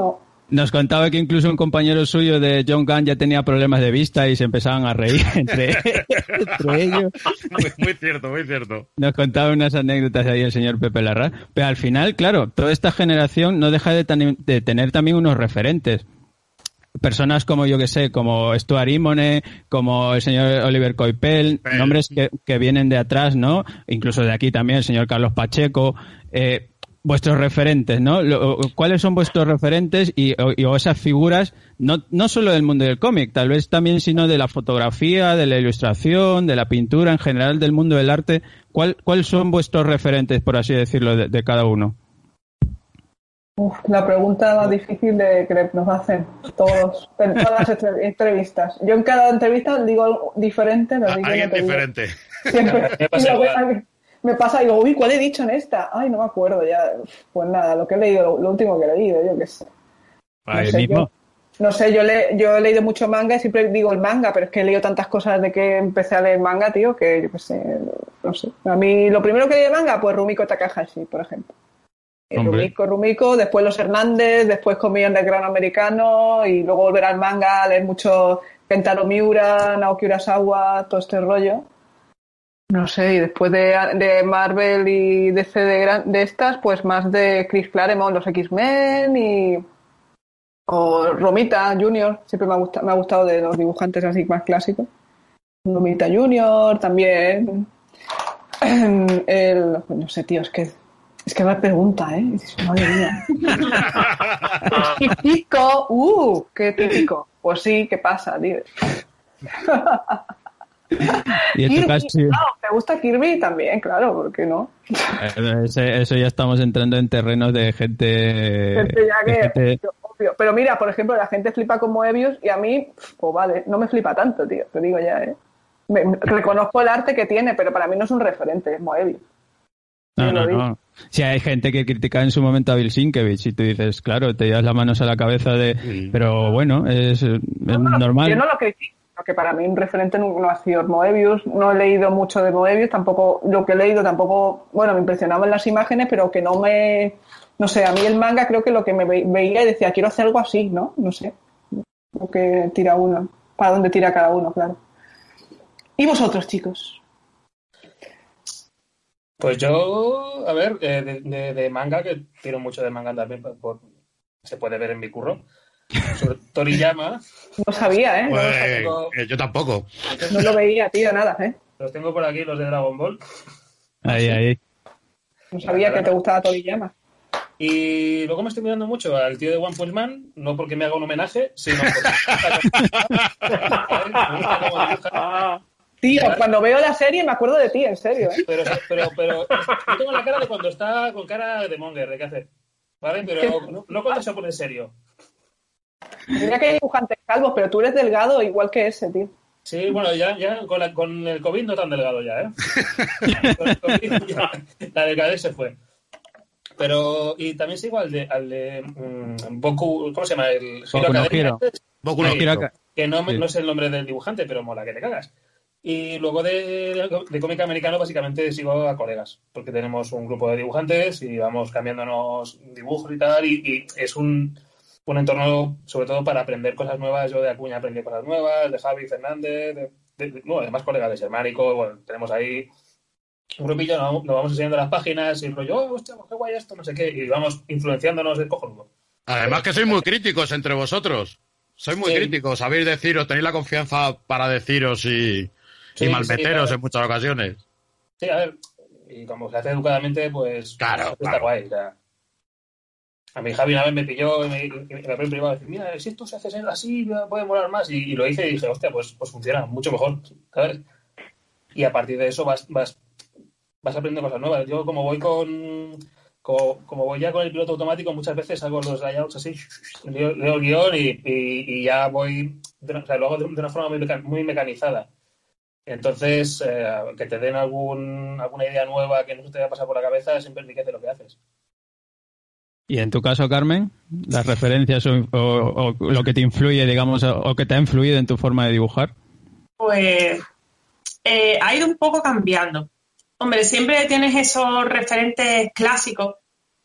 Speaker 2: Nos contaba que incluso un compañero suyo de John Gunn ya tenía problemas de vista y se empezaban a reír entre, entre ellos.
Speaker 3: Muy, muy cierto, muy cierto.
Speaker 2: Nos contaba unas anécdotas ahí el señor Pepe Larraz. Pero al final, claro, toda esta generación no deja de, tan, de tener también unos referentes. Personas como, yo que sé, como Stuart Immonen, como el señor Oliver Coipel,
Speaker 3: Pero...
Speaker 2: nombres que, que vienen de atrás, ¿no? Incluso de aquí también el señor Carlos Pacheco. Eh, vuestros referentes, ¿no? ¿Cuáles son vuestros referentes y, y o esas figuras, no, no solo del mundo del cómic, tal vez también, sino de la fotografía, de la ilustración, de la pintura, en general del mundo del arte? ¿Cuál, ¿Cuáles son vuestros referentes, por así decirlo, de, de cada uno?
Speaker 6: Uf, la pregunta más difícil de que nos hacen todos, en todas las entrevistas. Yo en cada entrevista digo algo diferente. Lo digo
Speaker 3: Alguien diferente.
Speaker 6: Siempre. Me pasa, igual. me pasa y digo, uy, ¿cuál he dicho en esta? Ay, no me acuerdo ya. Pues nada, lo que he leído, lo, lo último que he leído, yo qué sé.
Speaker 2: No sé, mismo.
Speaker 6: Yo, no sé, yo, le, yo he leído mucho manga y siempre digo el manga, pero es que he leído tantas cosas desde que empecé a leer manga, tío, que yo qué sé, no sé. A mí, lo primero que leí de manga, pues Rumiko Takahashi, por ejemplo. Rumiko, Rumiko, después los Hernández, después comí Underground americano y luego volver al manga, a leer mucho Kentaro Miura, Naoki Urasawa, todo este rollo. No sé, y después de, de Marvel y D C de, de estas, pues más de Chris Claremont, los X-Men y... o Romita Junior, siempre me ha, gustado, me ha gustado de los dibujantes así más clásicos. Romita Junior también. El, no sé, tío, es que... Es que me pregunta, ¿eh? Madre mía. Típico. ¡Uh! ¡Qué típico! Pues sí, ¿qué pasa, tío?
Speaker 2: Y en tu caso, sí.
Speaker 6: Claro, ¿te gusta Kirby? También, claro, ¿por qué no?
Speaker 2: Ese, eso ya estamos entrando en terrenos de gente...
Speaker 6: gente ya que,
Speaker 2: gente...
Speaker 6: obvio. Pero mira, por ejemplo, la gente flipa con Moebius y a mí, pues vale, no me flipa tanto, tío. Te digo ya, ¿eh? Me, reconozco el arte que tiene, pero para mí no es un referente, es Moebius.
Speaker 2: No, no, no. Si hay gente que critica en su momento a Bill Sienkiewicz y tú dices, claro, te llevas las manos a la cabeza de... Sí. Pero bueno, es, es
Speaker 6: no, no,
Speaker 2: normal.
Speaker 6: Yo no lo critico, porque para mí un referente no, no ha sido Moebius, no he leído mucho de Moebius, tampoco, lo que he leído tampoco, bueno, me impresionaban las imágenes, pero que no me... No sé, a mí el manga creo que lo que me veía y decía, quiero hacer algo así, ¿no? No sé. Lo que tira uno, para dónde tira cada uno, claro. ¿Y vosotros, chicos?
Speaker 4: Pues yo, a ver, eh, de, de, de manga, que tiro mucho de manga también, por, por, se puede ver en mi curro. Sobre Toriyama.
Speaker 6: No sabía, ¿eh?
Speaker 3: Pues,
Speaker 6: no
Speaker 3: tengo, eh, yo tampoco.
Speaker 6: No lo veía, tío, nada, ¿eh?
Speaker 4: Los tengo por aquí, los de Dragon Ball.
Speaker 2: Ahí, sí. ahí.
Speaker 6: No sabía que te gustaba Toriyama.
Speaker 4: Y luego me estoy mirando mucho al tío de One Punch Man, no porque me haga un homenaje, sino porque... me gusta cómo dibuja.
Speaker 6: Tío, cuando veo la serie me acuerdo de ti, en serio, ¿eh?
Speaker 4: Pero, pero, pero yo tengo la cara de cuando está con cara de monger, de qué hacer, ¿vale? Pero no, no cuando se pone serio.
Speaker 6: Mira que hay dibujantes calvos, pero tú eres delgado igual que ese, tío.
Speaker 4: Sí, bueno, ya, ya con, la, con el COVID no tan delgado ya, ¿eh? Con el COVID ya, la delgadez se fue. Pero, y también sigo al de, al de um, Boku, ¿cómo se llama? El
Speaker 2: Boku no Hero.
Speaker 3: Boku no Hero.
Speaker 4: Que no, sí. no es el nombre del dibujante, pero mola que te cagas. Y luego de, de cómic americano básicamente sigo a colegas, porque tenemos un grupo de dibujantes y vamos cambiándonos dibujos y tal, y, y es un, un entorno sobre todo para aprender cosas nuevas. Yo de Acuña aprendí cosas nuevas, de Javi Fernández, de, de, de, bueno, además colegas de Germánico, bueno, tenemos ahí un grupillo, nos, nos vamos enseñando las páginas y el rollo, oh, hostia, qué guay esto, no sé qué, y vamos influenciándonos de cojonudo.
Speaker 3: Además que sois muy críticos entre vosotros, sois muy sí. críticos, sabéis deciros, tenéis la confianza para deciros y... Sí, y malmeteros sí, en muchas ocasiones.
Speaker 4: Sí, a ver, y como se hace educadamente, pues
Speaker 3: claro,
Speaker 4: está
Speaker 3: claro.
Speaker 4: guay. O sea, a mi Javi una vez me pilló y me, y me habló en privado y dice, mira, si esto se hace así, puede molar más. Y, y lo hice y dije, hostia, pues, pues funciona mucho mejor, ¿sabes? Y a partir de eso vas, vas, vas aprendiendo cosas nuevas. Yo como voy con... Como, como voy ya con el piloto automático, muchas veces hago los layouts así, leo, leo el guión y, y, y ya voy... De, o sea, lo hago de, de una forma muy, muy mecanizada. Entonces, eh, que te den algún, alguna idea nueva que no se te vaya a pasar por la cabeza siempre enriquece lo que haces.
Speaker 2: Y en tu caso, Carmen, las referencias o, o, o lo que te influye, digamos, o, o que te ha influido en tu forma de dibujar.
Speaker 5: Pues eh, ha ido un poco cambiando. Hombre, siempre tienes esos referentes clásicos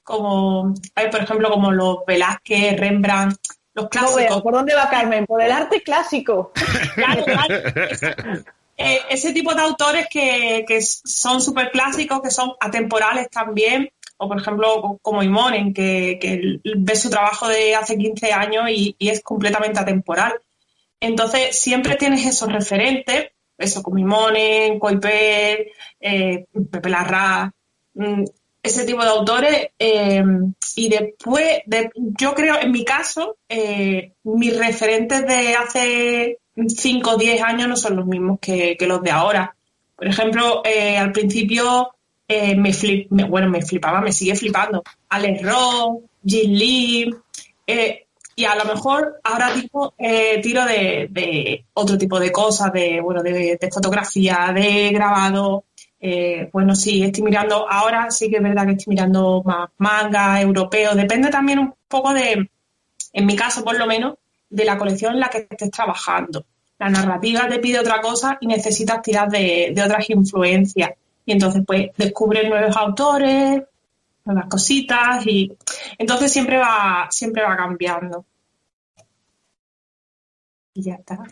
Speaker 5: como, hay, por ejemplo, como los Velázquez, Rembrandt, los clásicos.
Speaker 6: No veo, ¿por dónde va Carmen? Por el arte clásico.
Speaker 5: Claro, claro. Eh, ese tipo de autores que, que son súper clásicos, que son atemporales también, o por ejemplo como Imonen, que, que ves su trabajo de hace quince años y, y es completamente atemporal. Entonces siempre tienes esos referentes, eso como Imonen, Coipel, eh, Pepe Larraz, mmm, ese tipo de autores, eh, y después, de, yo creo, en mi caso, eh, mis referentes de hace cinco o diez años no son los mismos que, que los de ahora. Por ejemplo, eh, al principio eh, me, flip, me bueno, me flipaba, me sigue flipando. Alex Ross, Jim Lee, eh, y a lo mejor ahora tipo, eh, tiro de, de otro tipo de cosas, de, bueno, de, de fotografía, de grabado. Eh, bueno, sí, estoy mirando, ahora sí que es verdad que estoy mirando más manga, europeo, depende también un poco de, en mi caso por lo menos, de la colección en la que estés trabajando. La narrativa te pide otra cosa y necesitas tirar de, de otras influencias. Y entonces pues descubres nuevos autores, nuevas cositas y entonces siempre va, siempre va cambiando. Y ya está.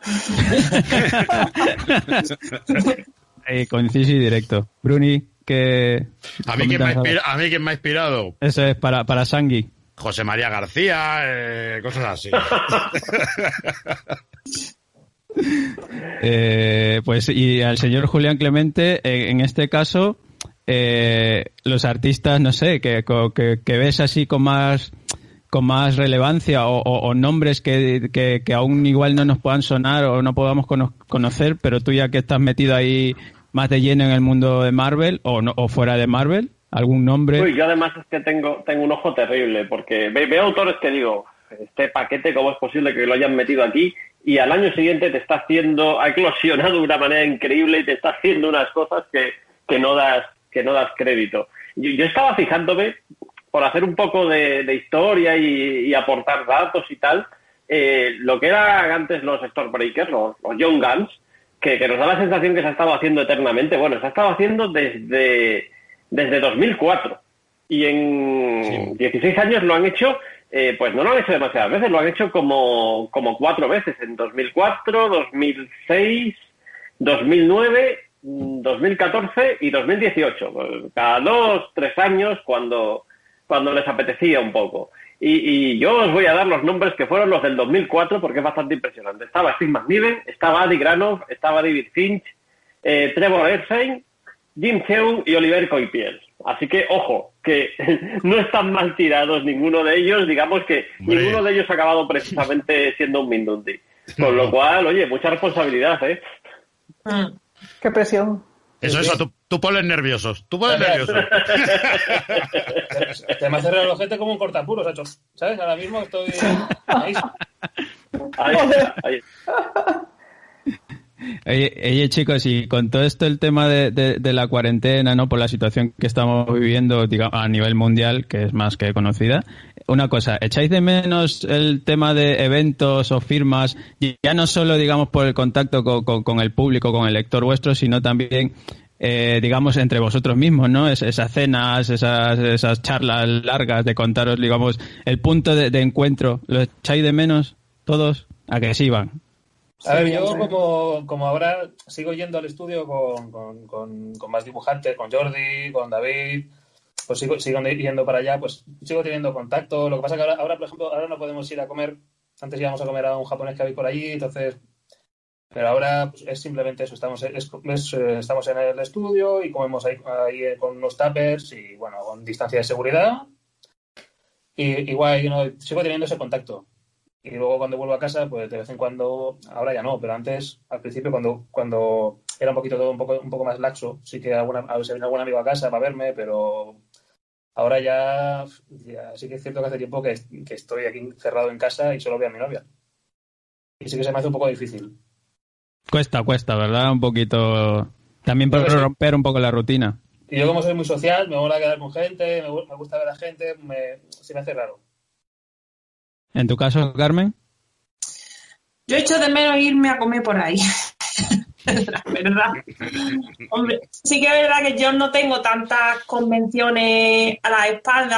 Speaker 2: Eh, conciso y directo. Bruni, que...
Speaker 3: ¿A mí, quién me ha inspira- ¿A mí quién me ha inspirado?
Speaker 2: Eso es para, para Sangui.
Speaker 3: José María García, eh, cosas así.
Speaker 2: eh, pues y al señor Julián Clemente, eh, en este caso, eh, los artistas, no sé, que, que, que ves así con más... con más relevancia o, o, o nombres que, que, que aún igual no nos puedan sonar o no podamos cono- conocer, pero tú ya que estás metido ahí más de lleno en el mundo de Marvel o, no, o fuera de Marvel, ¿algún nombre?
Speaker 7: Uy, yo además es que tengo, tengo un ojo terrible, porque ve, veo autores que digo, este paquete, ¿cómo es posible que lo hayan metido aquí? Y al año siguiente te está haciendo, ha eclosionado de una manera increíble y te está haciendo unas cosas que, que, no, das, que no das crédito. Yo, yo estaba fijándome, por hacer un poco de, de historia y, y aportar datos y tal, eh, lo que eran antes los Stormbreakers, los, los Young Guns, que, que nos da la sensación que se ha estado haciendo eternamente. Bueno, se ha estado haciendo desde, desde dos mil cuatro. Y en sí. dieciséis años lo han hecho, eh, pues no lo han hecho demasiadas veces, lo han hecho como, como cuatro veces. En dos mil cuatro, dos mil seis, dos mil nueve, dos mil catorce y dos mil dieciocho. Cada dos, tres años cuando... cuando les apetecía un poco. Y, y yo os voy a dar los nombres que fueron los del dos mil cuatro porque es bastante impresionante. Estaba Steve McNiven, estaba Adi Granov, estaba David Finch, eh, Trevor Ersheim, Jim Cheung y Oliver Coipel. Así que, ojo, que no están mal tirados ninguno de ellos, digamos que Hombre. ninguno de ellos ha acabado precisamente siendo un Mindundi. Con lo cual, oye, mucha responsabilidad, ¿eh?
Speaker 6: Qué presión.
Speaker 3: Eso, eso, tú, tú ponles nerviosos. Tú ponles nerviosos.
Speaker 4: Te me hace el ojete como un cortapuros, hecho. ¿Sabes? Ahora mismo estoy... Ahí.
Speaker 7: Ahí, ahí.
Speaker 2: Oye, oye, chicos, y con todo esto el tema de, de, de la cuarentena, ¿no? Por la situación que estamos viviendo, digamos, a nivel mundial, que es más que conocida, una cosa, ¿echáis de menos el tema de eventos o firmas, ya no solo, digamos, por el contacto con, con, con el público, con el lector vuestro, sino también, eh, digamos, entre vosotros mismos, ¿no? Es, esas cenas, esas, esas charlas largas de contaros, digamos, el punto de, de encuentro, ¿lo echáis de menos todos? ¿A que sí van?
Speaker 4: A ver, yo como, como ahora sigo yendo al estudio con, con, con, con más dibujantes, con Jordi, con David, pues sigo, sigo yendo para allá, pues sigo teniendo contacto. Lo que pasa es que ahora, ahora, por ejemplo, ahora no podemos ir a comer. Antes íbamos a comer a un japonés que había por allí, entonces... Pero ahora pues, es simplemente eso, estamos, es, es, estamos en el estudio y comemos ahí, ahí con unos tuppers y, bueno, con distancia de seguridad. Y igual, you know, sigo teniendo ese contacto. Y luego cuando vuelvo a casa, pues de vez en cuando, ahora ya no, pero antes, al principio, cuando cuando era un poquito todo un poco un poco más laxo, sí que alguna, a veces venía algún amigo a casa para verme, pero ahora ya, ya sí que es cierto que hace tiempo que, que estoy aquí encerrado en casa y solo veo a mi novia. Y sí que se me hace un poco difícil.
Speaker 2: Cuesta, cuesta, ¿verdad? Un poquito... También para romper un poco la rutina.
Speaker 4: Y yo como soy muy social, me mola quedar con gente, me, me gusta ver a gente, me, se me hace raro.
Speaker 2: ¿En tu caso, Carmen?
Speaker 5: Yo echo de menos irme a comer por ahí. La verdad. Hombre, sí que es verdad que yo no tengo tantas convenciones a la espalda,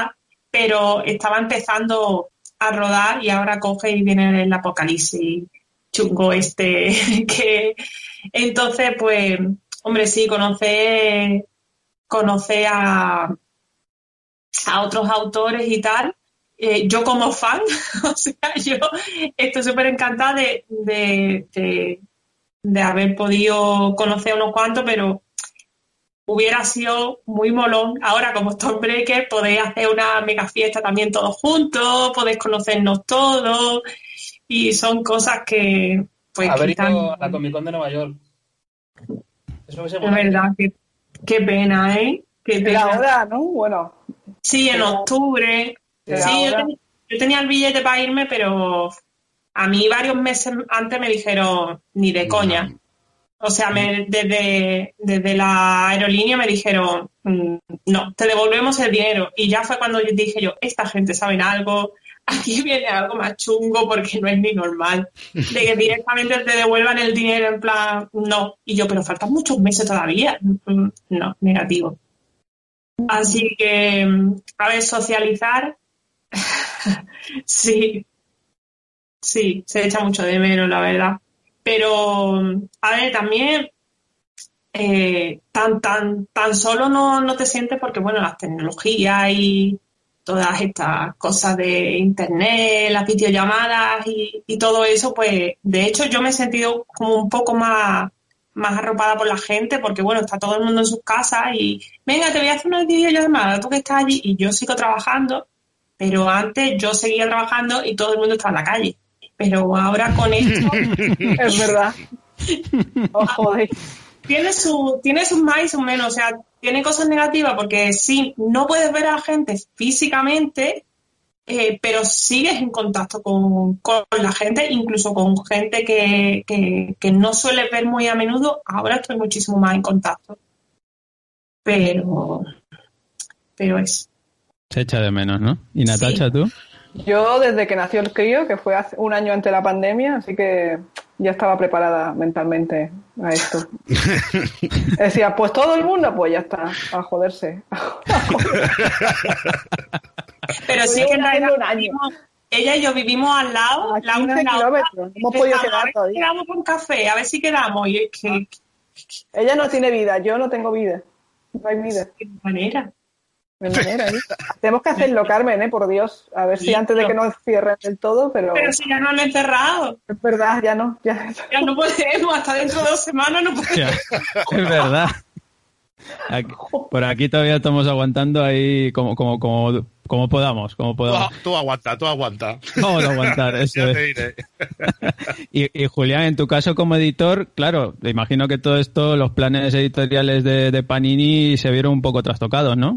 Speaker 5: pero estaba empezando a rodar y ahora coge y viene el apocalipsis chungo este que entonces pues hombre sí conoce conoce a a otros autores y tal. Eh, yo como fan, o sea, yo estoy súper encantada de, de, de, de haber podido conocer a unos cuantos, pero hubiera sido muy molón. Ahora, como Stormbreaker, podéis hacer una mega fiesta también todos juntos, podéis conocernos todos, y son cosas que... pues
Speaker 4: haber
Speaker 5: quitan...
Speaker 4: ido a la Comic Con de Nueva York. Eso hubiese
Speaker 5: Es
Speaker 4: molado.
Speaker 5: verdad, qué, qué pena, ¿eh? Qué
Speaker 6: Era
Speaker 5: pena.
Speaker 6: ahora, ¿no? Bueno.
Speaker 5: Sí, en octubre.
Speaker 6: Era
Speaker 5: Sí, yo,
Speaker 6: ahora.
Speaker 5: ten- yo tenía el billete para irme, pero a mí varios meses antes me dijeron, ni de coña.
Speaker 3: No.
Speaker 5: O sea, me- desde, desde la aerolínea me dijeron, mm, no, te devolvemos el dinero. Y ya fue cuando yo dije yo, esta gente saben algo, aquí viene algo más chungo porque no es ni normal. De que directamente te devuelvan el dinero en plan, no. Y yo, pero faltan muchos meses todavía. Mm, No, negativo. Así que, mm, a ver, socializar, sí, sí, se echa mucho de menos, la verdad. Pero, a ver, también eh, tan, tan, tan solo no, no te sientes porque, bueno, las tecnologías y todas estas cosas de internet, las videollamadas y, y todo eso, pues, de hecho, yo me he sentido como un poco más, más arropada por la gente porque, bueno, está todo el mundo en sus casas y, venga, te voy a hacer una videollamada, tú que estás allí, y yo sigo trabajando, pero antes yo seguía trabajando y todo el mundo estaba en la calle. Pero ahora con esto
Speaker 6: Es verdad. Oh, joder.
Speaker 5: tiene su, tiene sus más y sus menos, o sea, tiene cosas negativas porque sí, no puedes ver a la gente físicamente, eh, pero sigues en contacto con, con la gente, incluso con gente que, que, que no sueles ver muy a menudo, ahora estoy muchísimo más en contacto. Pero, pero es.
Speaker 2: Se echa de menos, ¿no? ¿Y Natacha,
Speaker 5: Sí.
Speaker 2: tú?
Speaker 6: Yo desde que nació el crío, que fue hace un año antes de la pandemia, así que ya estaba preparada mentalmente a esto. Decía, pues todo el mundo, pues ya está, a joderse.
Speaker 5: Pero sí
Speaker 6: Llevo
Speaker 5: que en realidad
Speaker 6: haciendo un año.
Speaker 5: vivimos- ella y yo vivimos al lado,
Speaker 6: A
Speaker 5: la una
Speaker 6: quince
Speaker 5: de la otra.
Speaker 6: kilómetros, no hemos podido
Speaker 5: Empezamos, a
Speaker 6: quedar
Speaker 5: ver si
Speaker 6: todavía.
Speaker 5: quedamos con café, a ver si quedamos. Y es que,
Speaker 6: Ella no tiene vida, yo no tengo vida. No hay vida.
Speaker 5: qué manera.
Speaker 6: No hay manera, ¿eh? Tenemos que hacerlo, Carmen, ¿eh? Por Dios. A ver si
Speaker 5: Sí,
Speaker 6: antes de
Speaker 5: pero-
Speaker 6: que nos cierren del todo, pero
Speaker 5: Pero si ya no han encerrado,
Speaker 6: es verdad, ya no. Ya...
Speaker 5: ya no podemos, hasta dentro de dos semanas no podemos.
Speaker 2: Ya, es verdad. Aquí- por aquí todavía estamos aguantando ahí como, como, como, como podamos, como
Speaker 3: Tú,
Speaker 2: podamos.
Speaker 3: tú aguanta, tú aguanta.
Speaker 2: Vamos a aguantar, eso
Speaker 3: Ya
Speaker 2: es.
Speaker 3: te diré.
Speaker 2: Y, y Julián, en tu caso como editor, claro, me imagino que todo esto, los planes editoriales de, de Panini se vieron un poco trastocados, ¿no?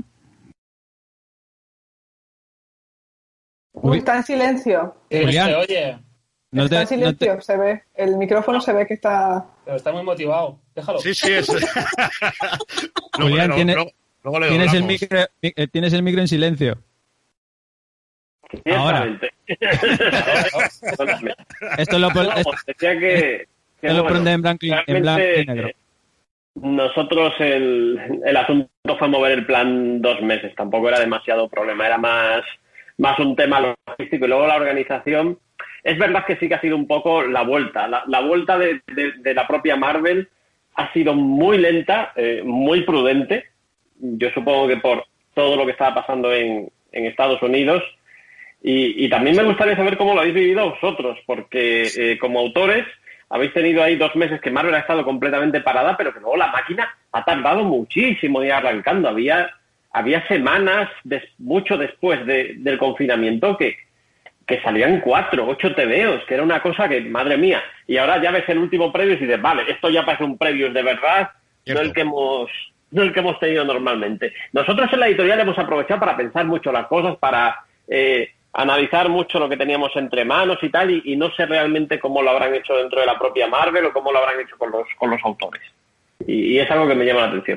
Speaker 6: Uy, está en silencio.
Speaker 4: Sí,
Speaker 2: Julián.
Speaker 4: se oye,
Speaker 2: No
Speaker 6: está
Speaker 2: te-
Speaker 6: en silencio,
Speaker 2: no
Speaker 6: se ve. El micrófono se ve que está...
Speaker 4: pero está muy motivado. Déjalo.
Speaker 3: Sí, sí, es. luego,
Speaker 2: Julián,
Speaker 3: le-
Speaker 2: tiene-
Speaker 3: luego- luego le
Speaker 2: te- tienes, el
Speaker 3: doblamos.
Speaker 2: micro, eh, tienes el micro en silencio.
Speaker 7: Ciertamente. Perdóname.
Speaker 2: Esto lo, pon-
Speaker 7: Vamos,
Speaker 2: esto
Speaker 7: decía que, que,
Speaker 2: lo
Speaker 7: bueno,
Speaker 2: pone en blanco, y- en blanco y
Speaker 7: realmente,
Speaker 2: negro.
Speaker 7: eh, Nosotros el, el asunto fue mover el plan dos meses, tampoco era demasiado problema, era más, más un tema logístico y luego la organización. Es verdad que sí que ha sido un poco la vuelta, la, la vuelta de, de, de la propia Marvel ha sido muy lenta, eh, muy prudente, yo supongo que por todo lo que estaba pasando en, en Estados Unidos. Y, y también me gustaría saber cómo lo habéis vivido vosotros, porque eh, como autores habéis tenido ahí dos meses que Marvel ha estado completamente parada, pero que luego la máquina ha tardado muchísimo en ir arrancando. Había, había semanas, des, mucho después de, del confinamiento, que, que salían cuatro, ocho tebeos, que era una cosa que, madre mía. Y ahora ya ves el último preview y dices, vale, esto ya parece un preview de verdad, no el que hemos... no el que hemos tenido normalmente. Nosotros en la editorial hemos aprovechado para pensar mucho las cosas, para eh, analizar mucho lo que teníamos entre manos y tal, y, y no sé realmente cómo lo habrán hecho dentro de la propia Marvel o cómo lo habrán hecho con los, con los autores. Y, y es algo que me llama la atención.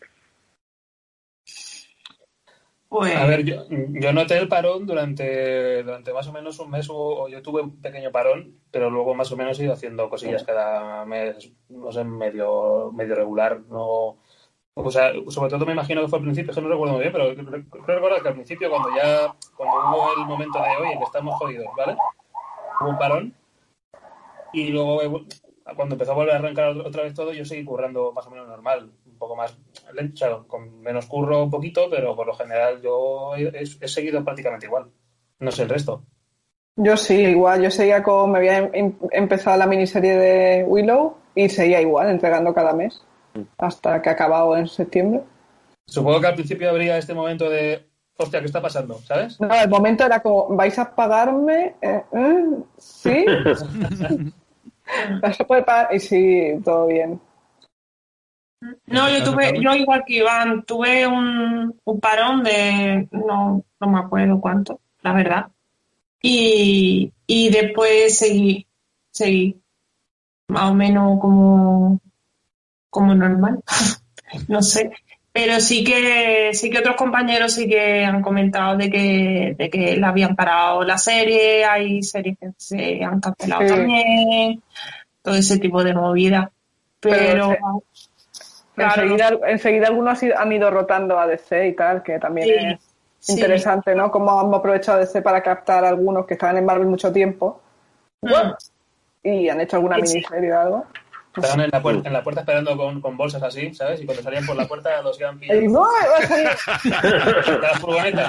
Speaker 5: Pues,
Speaker 4: A ver, yo, yo noté el parón durante, durante más o menos un mes, o, o yo tuve un pequeño parón, pero luego más o menos he ido haciendo cosillas cada mes, no sé, medio, medio regular, no, O sea, sobre todo me imagino que fue al principio, es que no recuerdo muy bien, pero creo recordar que al principio cuando ya, cuando hubo el momento de, oye, que estamos jodidos, ¿vale? Hubo un parón y luego cuando empezó a volver a arrancar otra vez todo, yo seguí currando más o menos normal, un poco más lento, o sea, con menos curro un poquito, pero por lo general yo he, he seguido prácticamente igual. No sé el resto.
Speaker 6: Yo sí, igual. Yo seguía con... Me había em- empezado la miniserie de Willow y seguía igual, entregando cada mes, hasta que ha acabado en septiembre.
Speaker 4: Supongo que al principio habría este momento de, hostia, ¿qué está pasando? ¿Sabes?
Speaker 6: No, el momento era como, ¿vais a pagarme? Eh, eh, ¿Sí? ¿Vas a poder pagar? Y sí, todo bien.
Speaker 5: No, yo tuve, yo igual que Iván, tuve un, un parón de, no, no me acuerdo cuánto, la verdad. Y, y después seguí, seguí, más o menos como, como normal, no sé. Pero sí que, sí que otros compañeros sí que han comentado de que, de que la habían parado la serie, hay series que se han cancelado
Speaker 6: Sí.
Speaker 5: también, todo ese tipo de movidas. Pero,
Speaker 6: Pero
Speaker 5: claro,
Speaker 6: enseguida, enseguida algunos han ido rotando a D C y tal, que también
Speaker 5: Sí,
Speaker 6: es
Speaker 5: sí.
Speaker 6: interesante, ¿no? Cómo han aprovechado D C para captar a algunos que estaban en Marvel mucho tiempo
Speaker 5: Mm.
Speaker 6: y han hecho alguna
Speaker 5: Sí, sí.
Speaker 6: miniserie o algo.
Speaker 4: Estaban en la, puerta, en la puerta esperando con, con bolsas así, ¿sabes? Y cuando salían por la puerta los iban
Speaker 6: Y
Speaker 4: pillando.
Speaker 6: ¡no! ¡Va a salir!
Speaker 4: De la furgoneta.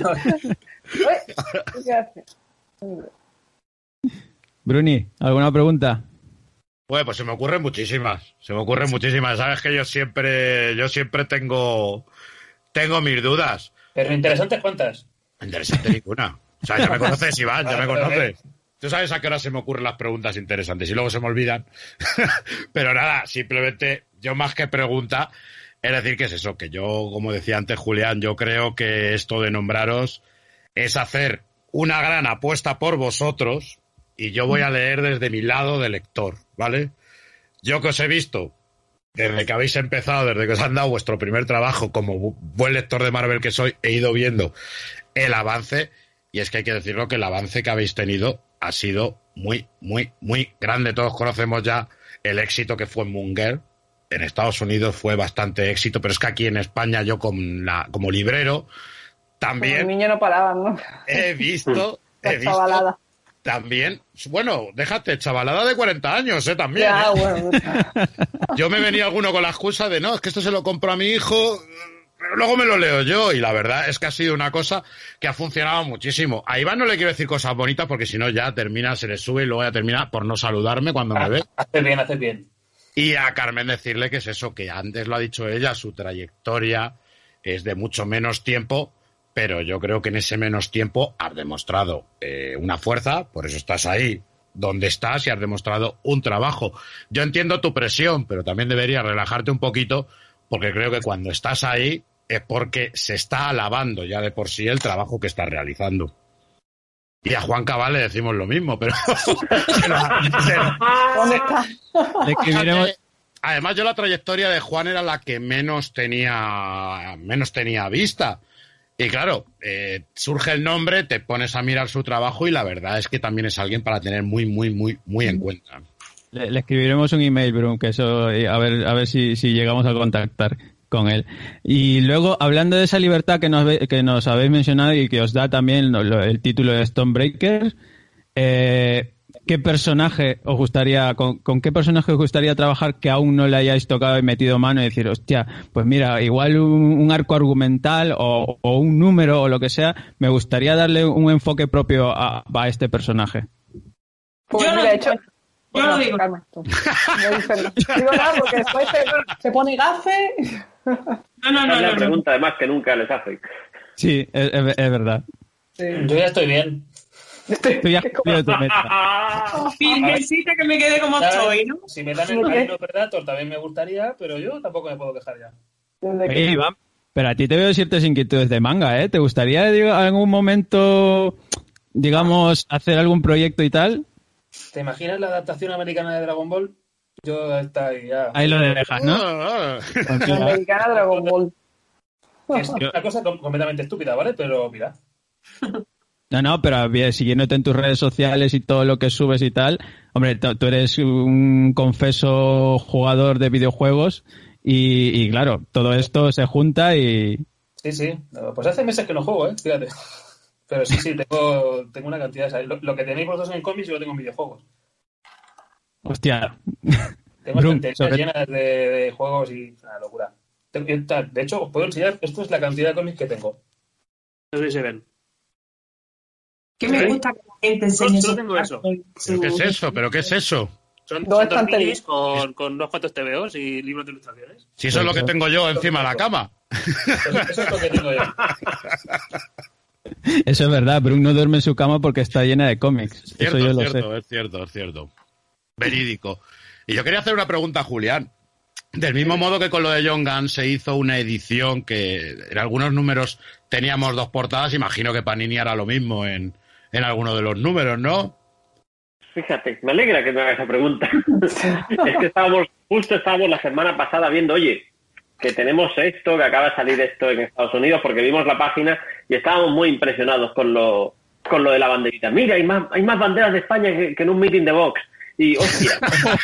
Speaker 6: Uy, ¿qué hace?
Speaker 2: Bruni, ¿alguna pregunta?
Speaker 3: Bueno, pues se me ocurren muchísimas. Se me ocurren muchísimas. Sabes que yo siempre, yo siempre tengo, tengo mis dudas.
Speaker 4: Pero interesantes, ¿cuántas?
Speaker 3: Interesante ninguna. O sea, ya me conoces, Iván, ya me conoces. Tú sabes a qué hora se me ocurren las preguntas interesantes y luego se me olvidan. Pero nada, simplemente yo más que pregunta, es decir, que es eso, que yo, como decía antes Julián, yo creo que esto de nombraros es hacer una gran apuesta por vosotros y yo voy a leer desde mi lado de lector, ¿vale? Yo que os he visto desde que habéis empezado, desde que os han dado vuestro primer trabajo, como bu- buen lector de Marvel que soy, he ido viendo el avance, y es que hay que decirlo que el avance que habéis tenido ha sido muy, muy, muy grande. Todos conocemos ya el éxito que fue Monger. En Estados Unidos fue bastante éxito, pero es que aquí en España yo con la, como librero
Speaker 6: Como el
Speaker 3: también
Speaker 6: niño no paraban, ¿no?
Speaker 3: he visto, he
Speaker 6: La
Speaker 3: visto
Speaker 6: chavalada.
Speaker 3: también, bueno, déjate, chavalada de cuarenta años, ¿eh? También.
Speaker 6: Ya,
Speaker 3: ¿eh?
Speaker 6: bueno.
Speaker 3: Yo me venía alguno con la excusa de, no, es que esto se lo compro a mi hijo, pero luego me lo leo yo. Y la verdad es que ha sido una cosa que ha funcionado muchísimo. A Iván no le quiero decir cosas bonitas porque si no ya termina, se le sube y luego ya termina por no saludarme cuando me ve.
Speaker 4: Haces bien, haces bien.
Speaker 3: Y a Carmen decirle que es eso, que antes lo ha dicho ella, su trayectoria es de mucho menos tiempo, pero yo creo que en ese menos tiempo has demostrado eh, una fuerza, por eso estás ahí donde estás y has demostrado un trabajo. Yo entiendo tu presión, pero también deberías relajarte un poquito, porque creo que cuando estás ahí es porque se está alabando ya de por sí el trabajo que estás realizando. Y a Juan Cabal le decimos lo mismo, pero...
Speaker 6: ¿Dónde está?
Speaker 2: Le escribiremos,
Speaker 3: Además, yo la trayectoria de Juan era la que menos tenía, menos tenía vista. Y claro, eh, surge el nombre, te pones a mirar su trabajo y la verdad es que también es alguien para tener muy, muy, muy, muy en cuenta.
Speaker 2: le, le escribiremos un email, Brun, que eso, eh, a ver, a ver si, si llegamos a contactar con él. Y luego, hablando de esa libertad que nos, ve- que nos habéis mencionado y que os da también lo- lo- el título de Stonebreaker, eh, ¿qué personaje os gustaría, con, con qué personaje os gustaría trabajar que aún no le hayáis tocado y metido mano y decir, hostia, pues mira, igual un, un arco argumental o, o un número o lo que sea, me gustaría darle un enfoque propio a, a este personaje?
Speaker 6: Pues
Speaker 5: Yo no
Speaker 6: mira, he
Speaker 5: digo-
Speaker 6: hecho...
Speaker 5: yo
Speaker 6: Bueno,
Speaker 5: no digo.
Speaker 6: Carmen, tú. No dices nada. Digo nada porque después se, se pone gafe.
Speaker 5: No, no,
Speaker 7: Esa
Speaker 5: no,
Speaker 7: es la
Speaker 5: no,
Speaker 7: pregunta, además, que nunca les hacen.
Speaker 2: Sí, es, es- es verdad.
Speaker 6: Sí.
Speaker 4: Yo ya estoy bien.
Speaker 2: Tú ya has
Speaker 6: Qué
Speaker 2: cumplido tu meta.
Speaker 5: no. Virgencita, que me quede como
Speaker 4: ¿Sabes?
Speaker 5: estoy, ¿no?
Speaker 4: Si me dan el Marino Predator también me gustaría, pero yo tampoco me puedo quejar ya.
Speaker 6: Desde que-
Speaker 2: Oye, Iván, pero a ti te veo ciertas inquietudes de manga, ¿eh? ¿Te gustaría digo, en algún momento, digamos, hacer algún proyecto y tal?
Speaker 4: ¿Te imaginas la adaptación americana de Dragon Ball? Yo está ahí ya.
Speaker 2: Ahí lo dejas, ¿no?
Speaker 3: Ah, ah.
Speaker 2: Pues
Speaker 6: La
Speaker 2: mira,
Speaker 6: americana Dragon Ball.
Speaker 4: Es una cosa com- completamente estúpida, ¿vale? Pero mira.
Speaker 2: no, no, pero bien, siguiéndote en tus redes sociales y todo lo que subes y tal, hombre, tú tú eres un confeso jugador de videojuegos Y, y claro, todo esto se junta y...
Speaker 4: Sí, sí. Pues hace meses que no juego, ¿eh? Fíjate. Pero sí, sí, tengo, tengo una cantidad. ¿sabes? Lo, lo que tenéis vosotros en cómics yo lo tengo en videojuegos.
Speaker 2: Hostia.
Speaker 4: Tengo
Speaker 2: Brum,
Speaker 4: estanterías
Speaker 2: sobre-
Speaker 4: llenas de, de juegos y una locura. De hecho, os puedo enseñar, esto es la cantidad de cómics que tengo. No sé si se ven.
Speaker 5: Que me
Speaker 4: ¿Sí?
Speaker 5: gusta que la gente enseñe
Speaker 4: Solo
Speaker 5: su
Speaker 4: tengo eso.
Speaker 3: ¿Pero qué es eso? ¿Pero qué es eso?
Speaker 4: Son
Speaker 6: Dos
Speaker 4: son dos
Speaker 6: estanterías.
Speaker 4: minis con, con unos cuantos T V Os y libros de ilustraciones.
Speaker 3: Si eso es lo que tengo yo encima de la cama.
Speaker 4: Eso, eso es lo que tengo yo.
Speaker 2: Eso es verdad, Brun no duerme en su cama porque está llena de cómics.
Speaker 3: Cierto,
Speaker 2: Eso yo
Speaker 3: es
Speaker 2: lo
Speaker 3: cierto,
Speaker 2: sé.
Speaker 3: es cierto, es cierto. Verídico. Y yo quería hacer una pregunta a Julián. Del mismo modo que con lo de John Gunn se hizo una edición que en algunos números teníamos dos portadas, imagino que Panini hará lo mismo en, en alguno de los números, ¿no?
Speaker 7: Fíjate, me alegra que me haga esa pregunta. Es que estábamos, justo estábamos la semana pasada viendo, oye, que tenemos esto, que acaba de salir esto en Estados Unidos, porque vimos la página y estábamos muy impresionados con lo, con lo de la banderita. Mira, hay más, hay más banderas de España que, que en un meeting de Vox. Y, hostia,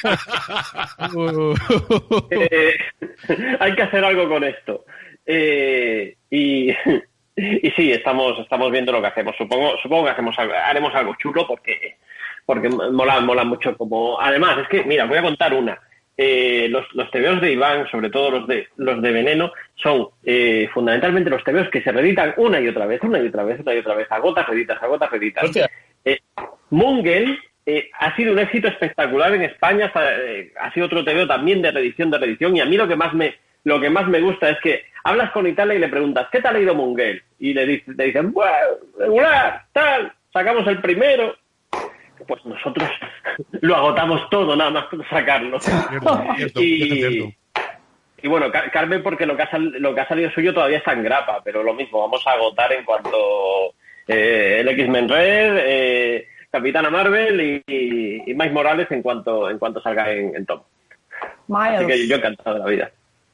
Speaker 7: eh, hay que hacer algo con esto. Eh, y, y sí, estamos, estamos viendo lo que hacemos. Supongo, supongo que hacemos algo, haremos algo chulo porque, porque mola, mola mucho. Como además, es que, mira, voy a contar una. Eh, los, los tebeos de Iván, sobre todo los de los de Veneno, son eh, fundamentalmente los tebeos que se reeditan una y otra vez, una y otra vez, una y otra vez, a gotas reeditas, a gotas reeditas.
Speaker 4: Hostia.
Speaker 7: Eh, Mungel eh, ha sido un éxito espectacular en España, hasta, eh, ha sido otro tebeo también de reedición, de reedición, y a mí lo que más me lo que más me gusta es que hablas con Italia y le preguntas, ¿qué tal ha ido Mungel? Y le, dice, le dicen, bueno, regular, tal, sacamos el primero. Pues nosotros lo agotamos todo, nada más por sacarlo.
Speaker 3: Cierto, cierto,
Speaker 7: y,
Speaker 3: cierto.
Speaker 7: y bueno, Car- Carmen, porque lo que, ha sal- lo que ha salido suyo todavía está en grapa, pero lo mismo, vamos a agotar en cuanto eh, el X-Men Red, eh, Capitana Marvel y, y, y Miles Morales en cuanto en cuanto salga en, en top. Así que yo encantado de la vida.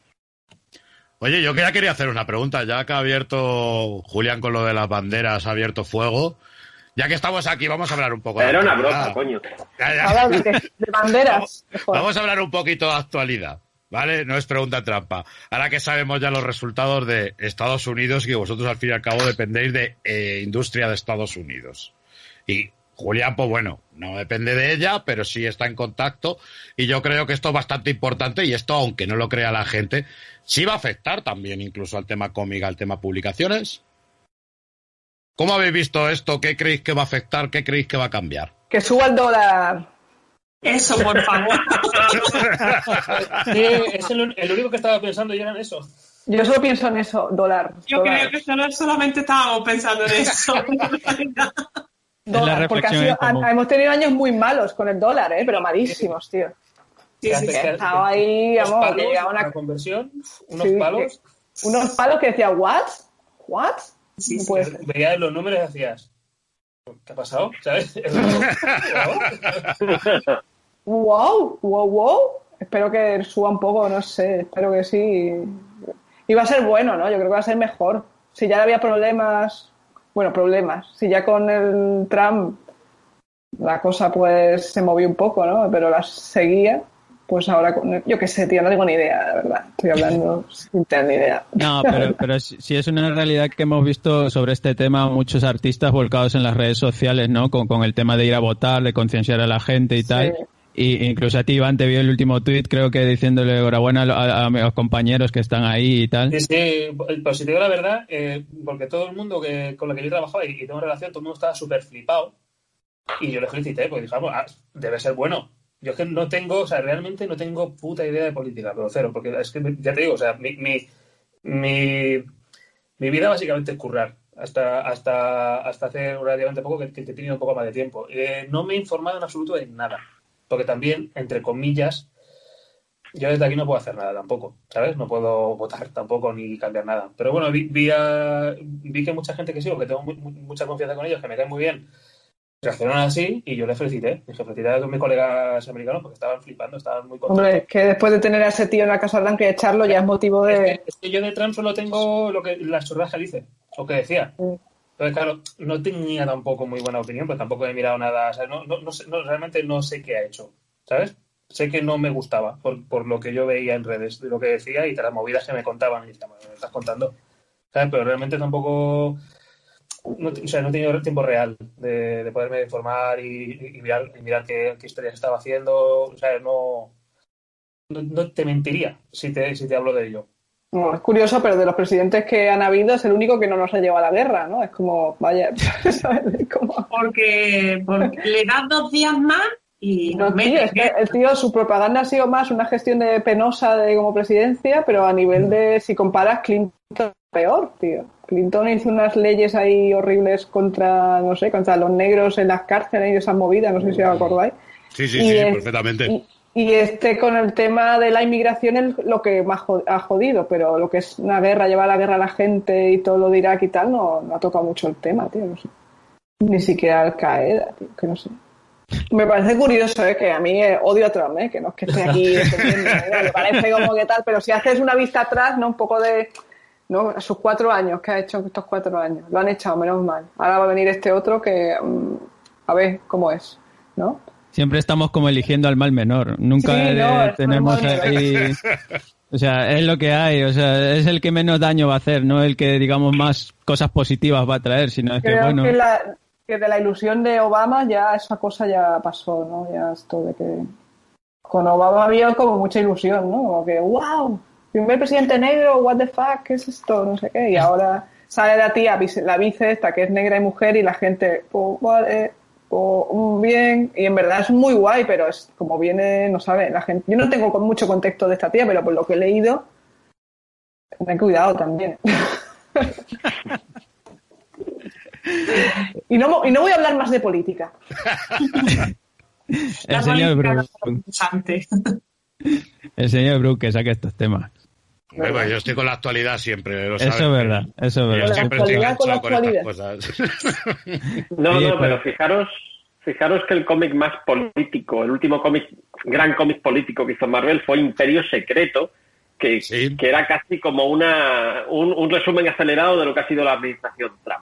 Speaker 3: Oye, yo ya quería hacer una pregunta, ya que ha abierto Julián con lo de las banderas, ha abierto fuego. Ya que estamos aquí, vamos a hablar un poco de
Speaker 7: Era una
Speaker 3: actualidad.
Speaker 7: broma, coño.
Speaker 3: Ya, ya.
Speaker 6: Habla de, de banderas. Mejor.
Speaker 3: Vamos a hablar un poquito de actualidad, ¿vale? No es pregunta trampa. Ahora que sabemos ya los resultados de Estados Unidos y que vosotros al fin y al cabo dependéis de eh, industria de Estados Unidos. Y Julián, pues bueno, no depende de ella, pero sí está en contacto y yo creo que esto es bastante importante y esto, aunque no lo crea la gente, sí va a afectar también incluso al tema cómic, al tema publicaciones. ¿Cómo habéis visto esto? ¿Qué creéis que va a afectar? ¿Qué creéis que va a cambiar?
Speaker 6: Que suba el dólar.
Speaker 5: Eso, por favor.
Speaker 4: Sí, es el, el único que estaba pensando yo era en eso.
Speaker 6: Yo solo pienso en eso, dólar.
Speaker 5: Yo
Speaker 6: dólar,
Speaker 5: creo que solo, solamente estábamos pensando en eso.
Speaker 6: dólar,
Speaker 2: la
Speaker 6: porque ha
Speaker 2: reflexión
Speaker 6: sido-
Speaker 2: en común.
Speaker 6: ha- hemos tenido años muy malos con el dólar, ¿eh? Pero malísimos, tío.
Speaker 5: Sí, sí,
Speaker 6: que
Speaker 5: sí.
Speaker 6: ha estado ahí,
Speaker 4: Unos
Speaker 6: vamos,
Speaker 4: palos,
Speaker 6: que llegaba una-
Speaker 4: una conversión, unos
Speaker 6: Sí,
Speaker 4: palos.
Speaker 6: que- unos palos que decía, ¿what? ¿What?
Speaker 5: Sí,
Speaker 6: No
Speaker 5: sí.
Speaker 6: puede ser.
Speaker 4: Veías los números y decías, ¿qué ha pasado? ¿Sabes?
Speaker 6: Wow, wow, wow. Espero que suba un poco, no sé, espero que sí. Y va a ser bueno, ¿no? Yo creo que va a ser mejor. Si ya había problemas, bueno, problemas. Si ya con el Trump la cosa pues se movió un poco, ¿no? Pero las seguía, pues ahora, con- yo qué sé, tío, no tengo ni idea, la verdad. Estoy hablando sin tener ni idea.
Speaker 2: No, pero, pero sí sí es una realidad que hemos visto sobre este tema muchos artistas volcados en las redes sociales, ¿no? Con, con el tema de ir a votar, de concienciar a la gente y tal.
Speaker 6: Sí.
Speaker 2: Y incluso a ti, Iván, te vio el último tuit, creo que diciéndole enhorabuena a, a, a mis compañeros que están ahí y tal.
Speaker 4: Sí, sí, pues si te digo la verdad, eh, porque todo el mundo que, con el que yo trabajaba y, y tengo relación, todo el mundo estaba súper flipado. Y yo le felicité, porque dije, ah, debe ser bueno. Yo es que no tengo, o sea, realmente no tengo puta idea de política, pero cero, porque es que ya te digo, o sea, mi, mi, mi, mi vida básicamente es currar. Hasta, hasta, hasta hace relativamente poco que, que he tenido un poco más de tiempo. Eh, no me he informado en absoluto de nada. Porque también, entre comillas, yo desde aquí no puedo hacer nada tampoco, ¿sabes? No puedo votar tampoco ni cambiar nada. Pero bueno, vi, vi, a, vi que mucha gente que sigo, que tengo muy, muy, mucha confianza con ellos, que me caen muy bien, reaccionaron así y yo les felicité. Dije, felicité a todos mis colegas americanos porque estaban flipando, estaban muy contentos.
Speaker 6: Hombre, que después de tener a ese tío en la Casa Blanca y echarlo ya es motivo
Speaker 4: Es
Speaker 6: de...
Speaker 4: que, es que yo de Trump solo tengo lo que las chorradas que dice, o que decía.
Speaker 6: Sí.
Speaker 4: Entonces, claro, no tenía tampoco muy buena opinión, pero tampoco he mirado nada. O sea, no, no, no sé, no, realmente no sé qué ha hecho, ¿sabes? sé que no me gustaba por, por lo que yo veía en redes, de lo que decía y de las movidas que me contaban. Y decía, bueno, me estás contando. ¿Sabes? Pero realmente tampoco... No, o sea, no he tenido tiempo real de, de poderme informar y, y mirar, y mirar qué, qué historias estaba haciendo. O sea, no, no, no te mentiría si te, si te hablo de ello.
Speaker 6: No, es curioso, pero de los presidentes que han habido es el único que no nos ha llevado a la guerra, ¿no? Es como, vaya, ¿sabes? Como...
Speaker 5: Porque, porque le das dos días más y
Speaker 6: no,
Speaker 5: nos
Speaker 6: tío,
Speaker 5: mete,
Speaker 6: es que el tío, su propaganda ha sido más una gestión de penosa de como presidencia, pero a nivel de, si comparas, Clinton peor, tío. Clinton hizo unas leyes ahí horribles contra, no sé, contra los negros en las cárceles y esas movidas, no sé si os acordáis.
Speaker 3: Sí, sí,
Speaker 6: y
Speaker 3: sí, sí
Speaker 6: es,
Speaker 3: perfectamente.
Speaker 6: Y, y este con el tema de la inmigración es lo que más ha jodido, pero lo que es una guerra, llevar la guerra a la gente y todo lo de Irak y tal, no, no ha tocado mucho el tema, tío, no sé. Ni siquiera Al Qaeda, tío, que no sé. Me parece curioso, ¿eh? Que a mí eh, odio a Trump, ¿eh? Que no es que esté aquí defendiendo, ¿eh? Me parece como que tal, pero si haces una vista atrás, ¿no? Un poco de... ¿no? Sus cuatro años que ha hecho estos cuatro años. Lo han echado, menos mal. Ahora va a venir este otro que... Um, a ver cómo es, ¿no?
Speaker 2: Siempre estamos como eligiendo al mal menor. Nunca
Speaker 6: sí, no,
Speaker 2: eh, tenemos ahí... O sea, es lo que hay. O sea, es el que menos daño va a hacer, no el que, digamos, más cosas positivas va a traer, sino es
Speaker 6: Creo
Speaker 2: que, bueno...
Speaker 6: que, la, que de la ilusión de Obama ya esa cosa ya pasó, ¿no? Ya esto de que... Con Obama había como mucha ilusión, ¿no? Como que, wow... Primer presidente negro, what the fuck, ¿qué es esto? No sé qué. Y ahora sale la tía, la vice esta, que es negra y mujer, y la gente, pues vale, pues bien. Y en verdad es muy guay, pero es como viene, no sabe, la gente. Yo no tengo mucho contexto de esta tía, pero por lo que he leído, ten cuidado también. y, no, y no voy a hablar más de política.
Speaker 2: El señor Bruce. El señor Bruce que saque estos temas.
Speaker 3: Bueno, yo estoy con la actualidad siempre. Lo
Speaker 2: eso es verdad, eso es verdad.
Speaker 3: Yo siempre estoy enganchado con, con estas cosas.
Speaker 7: No, no, pero fijaros, fijaros que el cómic más político, el último cómic, gran cómic político que hizo Marvel fue Imperio Secreto, que, sí. que era casi como una un, un resumen acelerado de lo que ha sido la administración Trump.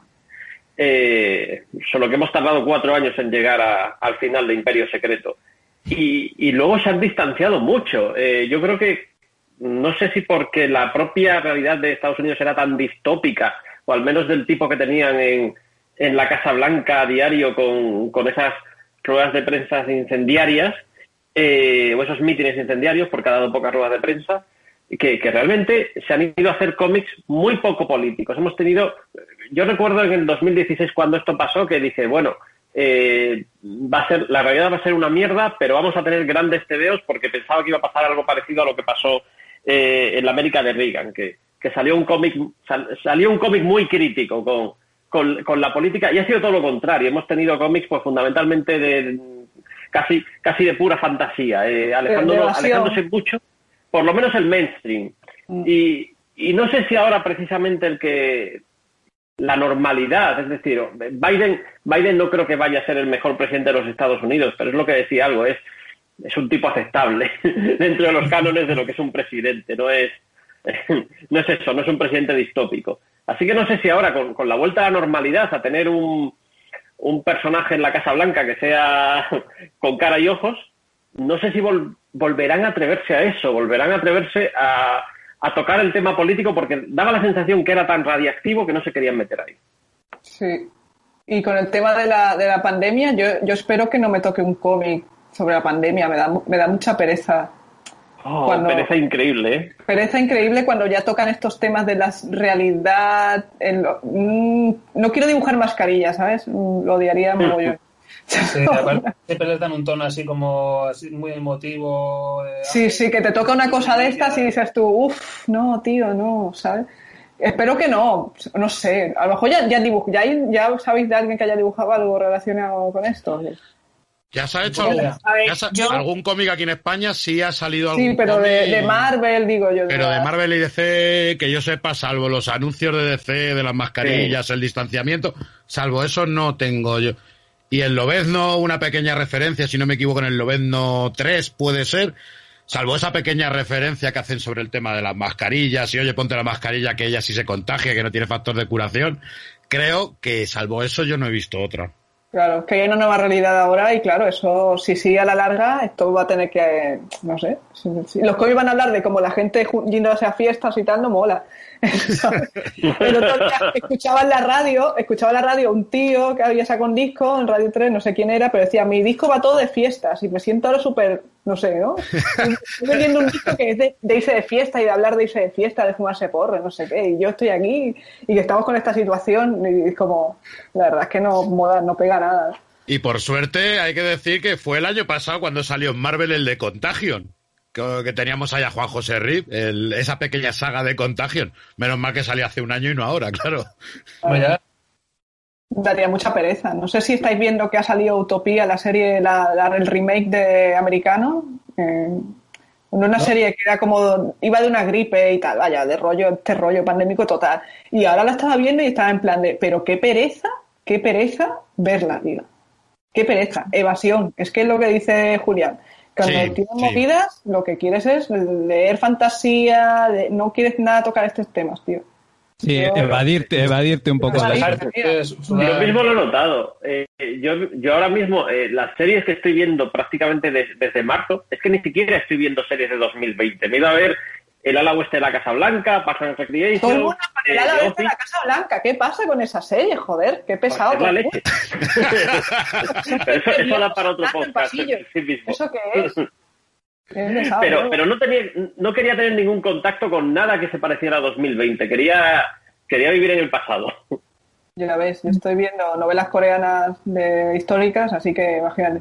Speaker 7: Eh, solo que hemos tardado cuatro años en llegar a, al final de Imperio Secreto. Y, y luego se han distanciado mucho. Eh, yo creo que no sé si porque la propia realidad de Estados Unidos era tan distópica, o al menos del tipo que tenían en, en la Casa Blanca a diario con, con esas ruedas de prensa incendiarias, eh, o esos mítines incendiarios, porque ha dado pocas ruedas de prensa, que, que realmente se han ido a hacer cómics muy poco políticos. Hemos tenido, yo recuerdo en el dos mil dieciséis cuando esto pasó, que dije, bueno, eh, va a ser, la realidad va a ser una mierda, pero vamos a tener grandes tebeos porque pensaba que iba a pasar algo parecido a lo que pasó Eh, en la América de Reagan, que, que salió un cómic sal, salió un cómic muy crítico con, con, con la política, y ha sido todo lo contrario. Hemos tenido cómics pues fundamentalmente de casi casi de pura fantasía, eh, alejando, alejándose mucho, por lo menos el mainstream. Mm. Y, y no sé si ahora precisamente el que la normalidad, es decir, Biden Biden no creo que vaya a ser el mejor presidente de los Estados Unidos, pero es lo que decía algo, es es un tipo aceptable dentro de los cánones de lo que es un presidente, no es no es eso, no es un presidente distópico. Así que no sé si ahora con, con la vuelta a la normalidad, a tener un, un personaje en la Casa Blanca que sea con cara y ojos, no sé si vol, volverán a atreverse a eso, volverán a atreverse a, a tocar el tema político, porque daba la sensación que era tan radiactivo que no se querían meter ahí.
Speaker 6: Sí, y con el tema de la, de la pandemia, yo, yo espero que no me toque un cómic sobre la pandemia, me da, me da mucha pereza.
Speaker 7: Oh, cuando, pereza increíble, ¿eh?
Speaker 6: Pereza increíble cuando ya tocan estos temas de la realidad. En lo, mmm, no quiero dibujar mascarillas, ¿sabes? Lo odiaría mogollón.
Speaker 4: Sí, aparte siempre les dan un tono así como así muy emotivo. Eh,
Speaker 6: sí, sí, que te toca una cosa de estas y dices tú, uff, no, tío, no, ¿sabes? Espero que no, no sé. A lo mejor ya, ya, dibuj, ya, ya sabéis de alguien que haya dibujado algo relacionado con esto.
Speaker 3: ¿Ya se ha hecho algún,
Speaker 5: ver,
Speaker 3: ya sa-
Speaker 5: yo...
Speaker 3: algún cómic aquí en España? Sí ha salido algún
Speaker 6: Sí, pero
Speaker 3: cómic,
Speaker 6: de, de Marvel, digo yo. De
Speaker 3: pero
Speaker 6: la...
Speaker 3: de Marvel y D C, que yo sepa, salvo los anuncios de D C, de las mascarillas, sí. El distanciamiento, salvo eso no tengo yo. Y el Lobezno, una pequeña referencia, si no me equivoco, en el Lobezno tres puede ser, salvo esa pequeña referencia que hacen sobre el tema de las mascarillas, y oye, ponte la mascarilla que ella sí se contagia, que no tiene factor de curación. Creo que salvo eso yo no he visto otra.
Speaker 6: Claro, es que hay una nueva realidad ahora y claro, eso si sigue a la larga, esto va a tener que, no sé, si, si, los que hoy van a hablar de cómo la gente yéndose a fiestas y tal no mola. El otro día escuchaba en la radio, escuchaba en la radio un tío que había sacado un disco en Radio tres, no sé quién era, pero decía, mi disco va todo de fiestas y me siento ahora súper, no sé, ¿no? Estoy vendiendo un disco que es de, de irse de fiesta y de hablar de irse de fiesta, de fumarse porro, no sé qué, y yo estoy aquí y que estamos con esta situación y es como, la verdad es que no mola, no pega nada.
Speaker 3: Y por suerte hay que decir que fue el año pasado cuando salió en Marvel el de Contagion. Que teníamos ahí a Juan José Rip, el, esa pequeña saga de Contagion. Menos mal que salió hace un año y no ahora, claro.
Speaker 4: Vaya.
Speaker 6: Daría mucha pereza. No sé si estáis viendo que ha salido Utopía, la serie, la, la, el remake de americano. Eh, una ¿No? serie que era como, iba de una gripe y tal, vaya, de rollo, este rollo pandémico total. Y ahora la estaba viendo y estaba en plan de, pero qué pereza, qué pereza verla, tío. Qué pereza, evasión. Es que es lo que dice Julián. Cuando sí, tienes sí. movidas, lo que quieres es leer fantasía, de, no quieres nada tocar estos temas, tío.
Speaker 2: Sí, yo, evadirte, evadirte un poco.
Speaker 7: Evadirte, yo mismo lo he notado. Eh, yo, yo ahora mismo, eh, las series que estoy viendo prácticamente de, desde marzo, es que ni siquiera estoy viendo series de dos mil veinte. Me he ido a ver El ala oeste de la Casa Blanca, Parks and Recreation...
Speaker 6: Todo el mundo con El ala oeste de la Casa Blanca. ¿Qué pasa con esa serie? Joder, qué pesado.
Speaker 7: Es la leche. Pero eso, eso da para otro podcast. Sí mismo.
Speaker 6: ¿Eso qué es? Pesado,
Speaker 7: pero pero no, tenía, no quería tener ningún contacto con nada que se pareciera a dos mil veinte. Quería, quería vivir en el pasado.
Speaker 6: Ya ves, yo estoy viendo novelas coreanas de históricas, así que imagínate.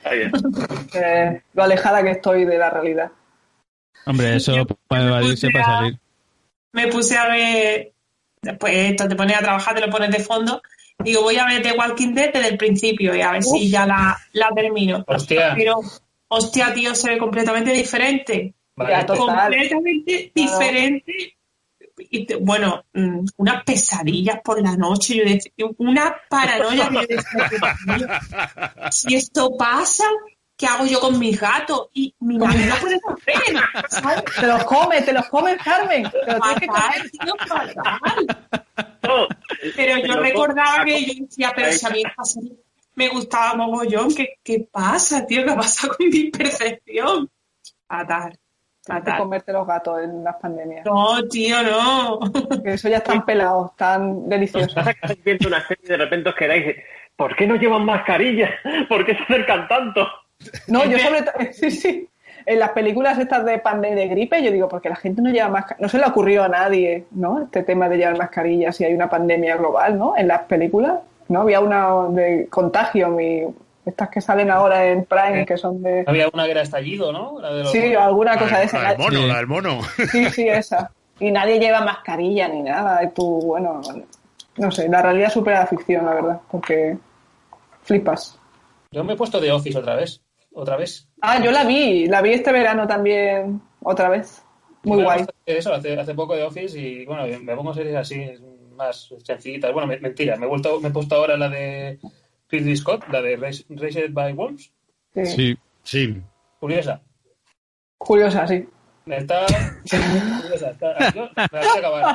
Speaker 6: Eh, lo alejada que estoy de la realidad.
Speaker 2: Hombre, eso puede evadirse para salir.
Speaker 5: Me puse a ver, pues esto, te pones a trabajar, te lo pones de fondo. Digo, voy a ver The Walking Dead desde el principio y a ver Uf. si ya la, la termino.
Speaker 4: Hostia.
Speaker 5: Pero, hostia, tío, se ve completamente diferente.
Speaker 6: Vale,
Speaker 5: completamente claro. diferente. Y te, bueno, unas pesadillas por la noche. Yo decía, una paranoia. Yo decía, si esto pasa, ¿qué hago yo con mis gatos? Y mi madre no puede hacer, ¿sabes?
Speaker 6: Te los come, te los come, Carmen. Te los tienes que comer.
Speaker 5: Tío, fatal. No, pero yo recordaba que yo decía, pero si a mí me gustaba mogollón, ¿qué, qué pasa, tío? ¿Qué pasa con mi percepción? Fatal.
Speaker 6: Tienes que comerte los gatos en las pandemias.
Speaker 5: No, tío, no.
Speaker 6: Que eso ya están pelados, tan deliciosos.
Speaker 7: Pasa que estáis viendo una serie y de repente os quedáis, ¿por qué no llevan mascarilla? ¿Por qué se acercan tanto?
Speaker 6: No, yo sobre todo, sí, sí, en las películas estas de pandemia de gripe, yo digo, porque la gente no lleva mascarilla, no se le ocurrió a nadie, ¿no? Este tema de llevar mascarillas si hay una pandemia global, ¿no? En las películas, ¿no? Había una de Contagio, mi, estas que salen ahora en Prime, que son de...
Speaker 4: Había una que era Estallido, ¿no? La de los
Speaker 6: sí,
Speaker 4: monos.
Speaker 6: alguna cosa de esa.
Speaker 3: La del mono, sí. la del mono.
Speaker 6: Sí, sí, esa. Y nadie lleva mascarilla ni nada, y tú, bueno, no sé, la realidad supera la ficción, la verdad, porque flipas.
Speaker 4: Yo me he puesto The Office otra vez. ¿Otra vez?
Speaker 6: Ah, yo la vi, la vi este verano también, otra vez. Muy
Speaker 4: me
Speaker 6: guay.
Speaker 4: Eso, hace, hace poco de Office y, bueno, me pongo series así, más sencillitas. Bueno, mentira, me he, vuelto, me he puesto ahora la de Ridley Scott, la de Raised by Wolves.
Speaker 2: Sí. sí. sí.
Speaker 4: Curiosa.
Speaker 6: Curiosa, sí.
Speaker 4: Está... Curiosa, está... Yo me la voy a acabar.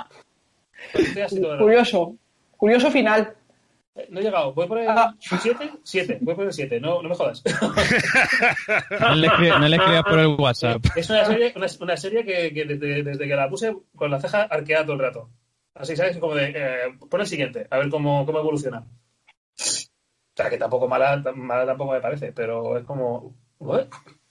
Speaker 6: Curioso. Curioso final.
Speaker 4: No he llegado, voy por el siete, siete, voy por el siete, no, no me jodas.
Speaker 2: No le, escribas, no le escribas por el WhatsApp.
Speaker 4: Es una serie, una, una serie que, que desde, desde que la puse con la ceja arqueada todo el rato. Así, ¿sabes? Como de, eh, pon el siguiente, a ver cómo, cómo evoluciona. O sea, que tampoco mala, mala tampoco me parece, pero es como... ¿What?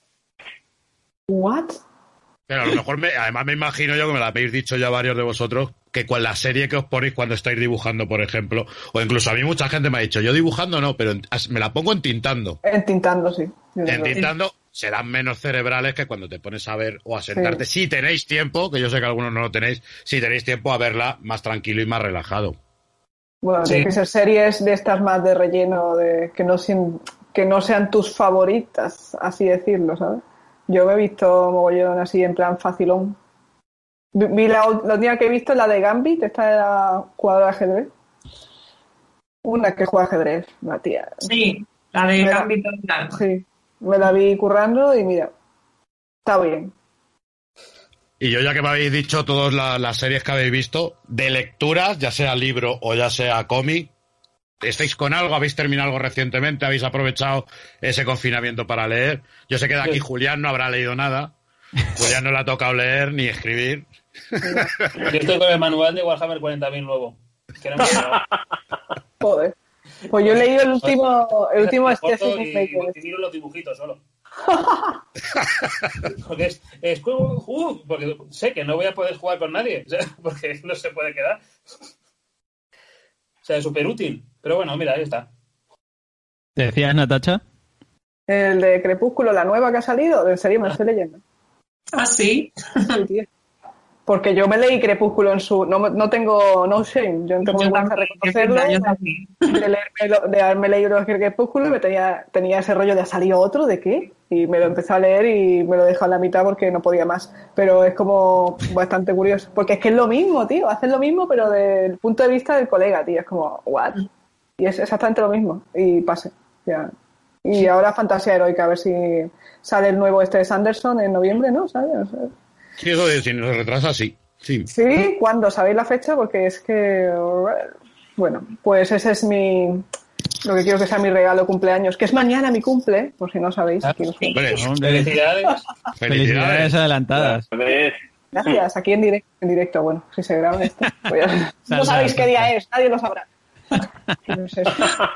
Speaker 6: ¿What?
Speaker 3: Pero a lo mejor, me, además me imagino yo que me lo habéis dicho ya varios de vosotros, que con la serie que os ponéis cuando estáis dibujando, por ejemplo, o incluso a mí mucha gente me ha dicho, yo dibujando no, pero me la pongo entintando.
Speaker 6: Entintando, sí.
Speaker 3: Entintando serán menos cerebrales que cuando te pones a ver o a sentarte, sí. si tenéis tiempo, que yo sé que algunos no lo tenéis, si tenéis tiempo a verla más tranquilo y más relajado.
Speaker 6: Bueno, sí. Tiene que ser series de estas más de relleno, de que no, sean, que no sean tus favoritas, así decirlo, ¿sabes? Yo me he visto mogollón así en plan facilón. Vi la, la última que he visto es la de Gambit, esta de la jugadora de ajedrez. Una que juega ajedrez, la tía.
Speaker 5: Sí, la de me Gambit.
Speaker 6: La, sí, me la vi currando y mira, está bien.
Speaker 3: Y yo ya que me habéis dicho todas la, las series que habéis visto, de lecturas, ya sea libro o ya sea cómic, estáis con algo, habéis terminado algo recientemente, habéis aprovechado ese confinamiento para leer. Yo sé que de aquí Julián no habrá leído nada. Julián no le ha tocado leer ni escribir.
Speaker 4: Yo estoy con el manual de Warhammer cuarenta mil nuevo. Que no me
Speaker 6: Joder. Pues yo he leído el último, el último Stephen
Speaker 4: y,
Speaker 6: Maker.
Speaker 4: y miro los dibujitos solo. Porque es, es uh, porque sé que no voy a poder jugar con nadie, o sea, porque no se puede quedar. O sea, es súper útil. Pero bueno, mira, ahí está.
Speaker 2: ¿Te decías, Natacha?
Speaker 6: El de Crepúsculo, la nueva que ha salido, en serio me estoy leyendo.
Speaker 5: Ah, sí.
Speaker 6: Porque yo me leí Crepúsculo en su... No, no tengo no shame, yo no tengo vergüenza de reconocerlo, de, leerme, de haberme leído Crepúsculo y me tenía, tenía ese rollo de ¿ha salido otro? ¿De qué? Y me lo empecé a leer y me lo dejé a la mitad porque no podía más. Pero es como bastante curioso. Porque es que es lo mismo, tío. Hacen lo mismo, pero desde el punto de vista del colega, tío. Es como, ¿what? Y es exactamente lo mismo. Y pase. Ya. Y ahora Fantasía Heroica, a ver si sale el nuevo este de Sanderson en noviembre, ¿no? ¿Sabes? O sea,
Speaker 3: sí, eso de si nos retrasa, sí. Sí.
Speaker 6: ¿Sí? ¿Cuándo? ¿Sabéis la fecha? Porque es que... Bueno, pues ese es mi... Lo que quiero que sea mi regalo de cumpleaños, que es mañana mi cumple, por si no sabéis. Aquí los
Speaker 3: Hombre,
Speaker 4: Felicidades.
Speaker 2: Felicidades adelantadas.
Speaker 6: Gracias, aquí en directo, en directo. Bueno, si se graba esto. Pues ya... No sabéis qué día es, nadie lo sabrá. No sé.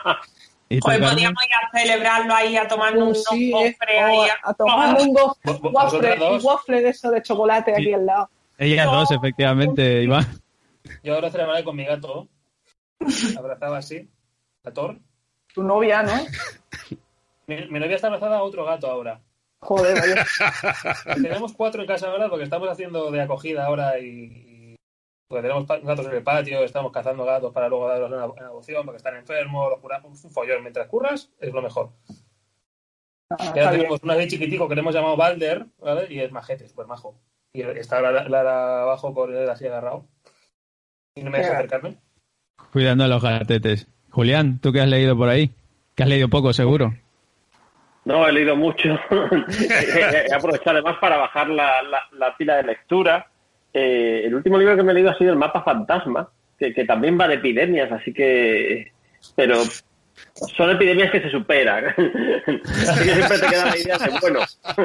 Speaker 2: ¿Y
Speaker 5: Pues podríamos ir a celebrarlo ahí, a tomarnos
Speaker 6: Uh, sí,
Speaker 5: unos
Speaker 6: eh,
Speaker 5: gofres
Speaker 6: o
Speaker 5: ahí.
Speaker 6: a, a tomarnos un go-
Speaker 4: Vos- vos-
Speaker 6: waffle,
Speaker 4: vosotras
Speaker 6: un
Speaker 4: dos.
Speaker 6: waffle de eso de chocolate
Speaker 2: Sí.
Speaker 6: aquí al lado.
Speaker 2: Ellas
Speaker 6: No.
Speaker 2: dos, efectivamente, Iván.
Speaker 4: Yo ahora celebraré con mi gato. Abrazado así. A Thor.
Speaker 6: Tu novia, ¿no?
Speaker 4: Mi, mi novia está abrazada a otro gato ahora.
Speaker 6: Joder, vaya.
Speaker 4: Tenemos cuatro en casa ahora porque estamos haciendo de acogida ahora y, y porque tenemos pa- gatos en el patio, estamos cazando gatos para luego darlos en, en adopción porque están enfermos, los curamos, un follón. Mientras curras es lo mejor.
Speaker 6: Ah,
Speaker 4: Y
Speaker 6: está
Speaker 4: ahora
Speaker 6: bien.
Speaker 4: tenemos un así chiquitico que le hemos llamado Balder, ¿vale? Y es majete, súper majo. Y está Lara, Lara abajo con él así agarrado. Y no me deja
Speaker 6: Qué
Speaker 4: acercarme.
Speaker 2: Cuidando a los gatetes. Julián, ¿tú qué has leído por ahí? Que has leído poco, seguro.
Speaker 7: No, he leído mucho. He aprovechado además para bajar la, la, la pila de lectura. Eh, el último libro que me he leído ha sido El mapa fantasma, que, que también va de epidemias, así que... Pero son epidemias que se superan. Así que siempre te queda la idea de, bueno,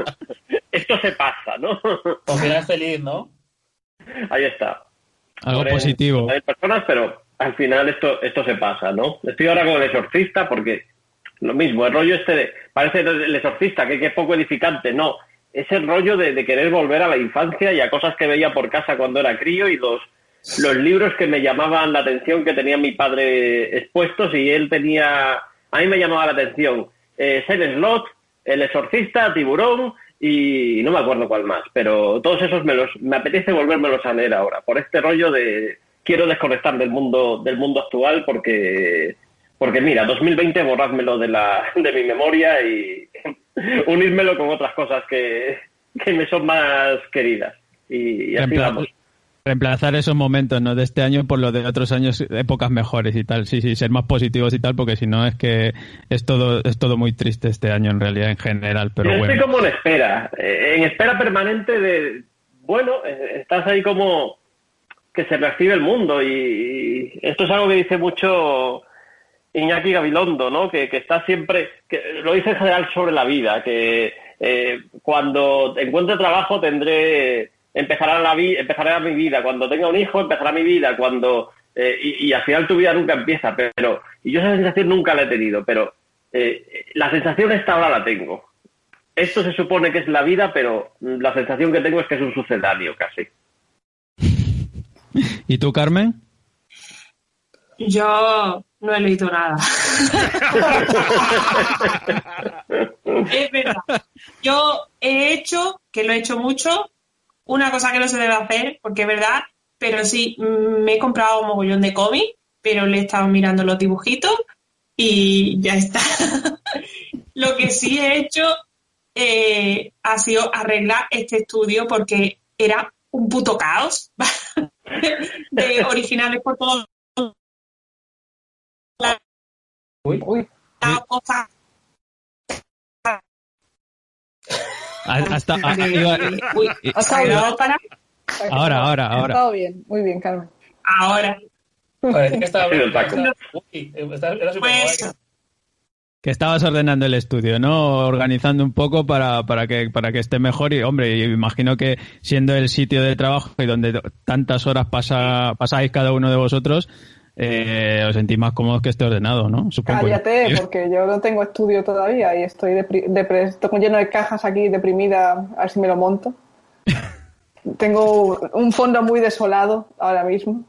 Speaker 7: esto se pasa, ¿no?
Speaker 4: Con final feliz, ¿no?
Speaker 7: Ahí está.
Speaker 2: Algo
Speaker 7: Sobre-
Speaker 2: positivo.
Speaker 7: Hay personas, pero al final esto esto se pasa, ¿no? Estoy ahora con El Exorcista porque lo mismo, el rollo este de... Parece El Exorcista, que, que es poco edificante, no. Es el rollo de, de querer volver a la infancia y a cosas que veía por casa cuando era crío y los, los libros que me llamaban la atención que tenía mi padre expuestos y él tenía... A mí me llamaba la atención eh, Silent Slot, El Exorcista, Tiburón y no me acuerdo cuál más, pero todos esos me los me apetece volvérmelos a leer ahora, por este rollo de... Quiero desconectar del mundo del mundo actual porque... Porque mira, dos mil veinte borrádmelo de la de mi memoria y unírmelo con otras cosas que, que me son más queridas. Y, y así
Speaker 2: Reempla-
Speaker 7: vamos.
Speaker 2: Reemplazar esos momentos, ¿no? De este año por los de otros años, épocas mejores y tal. Sí, sí, ser más positivos y tal, porque si no es que es todo es todo muy triste este año en realidad en general, pero
Speaker 7: Yo
Speaker 2: bueno.
Speaker 7: estoy como en espera, eh, en espera permanente de... Bueno, eh, estás ahí como que se reactive el mundo y, y esto es algo que dice mucho... Iñaki Gabilondo, ¿no? Que, que está siempre, que lo dice en general sobre la vida, que eh, cuando encuentre trabajo tendré, empezará la vi, empezará mi vida, cuando tenga un hijo empezará mi vida, cuando eh, y, y al final tu vida nunca empieza, pero y yo esa sensación nunca la he tenido, pero eh, la sensación esta ahora la tengo. Esto se supone que es la vida, pero la sensación que tengo es que es un sucedáneo casi.
Speaker 2: ¿Y tú, Carmen?
Speaker 5: Yo no he leído nada. Es verdad. Yo he hecho, que lo he hecho mucho, una cosa que no se debe hacer, porque es verdad, pero sí, me he comprado un mogollón de cómics, pero le he estado mirando los dibujitos y ya está. Lo que sí he hecho eh, ha sido arreglar este estudio porque era un puto caos de originales por todos
Speaker 4: Uy,
Speaker 6: Uy,
Speaker 5: las cosas.
Speaker 2: Hasta, ah, iba-
Speaker 5: Uy,
Speaker 6: ha estado bien.
Speaker 5: cuidado para
Speaker 2: ahora, ahora,
Speaker 6: Ha
Speaker 2: ahora.
Speaker 6: estado bien, muy bien, Carmen.
Speaker 5: ahora.
Speaker 4: Parece que estaba...
Speaker 7: Ha sido el taco.
Speaker 4: estaba- uy, estaba- era súper
Speaker 5: Pues,
Speaker 4: guay.
Speaker 2: Que estabas ordenando el estudio, ¿no? Organizando un poco para, para que para que esté mejor y, hombre, y imagino que siendo el sitio de trabajo y donde tantas horas pasa, pasáis cada uno de vosotros, eh, os sentís más cómodos que esté ordenado, ¿no? Supongo.
Speaker 6: Cállate, porque yo no tengo estudio todavía y estoy, depri- depre- estoy lleno de cajas aquí, deprimida, a ver si me lo monto. Tengo un fondo muy desolado ahora mismo.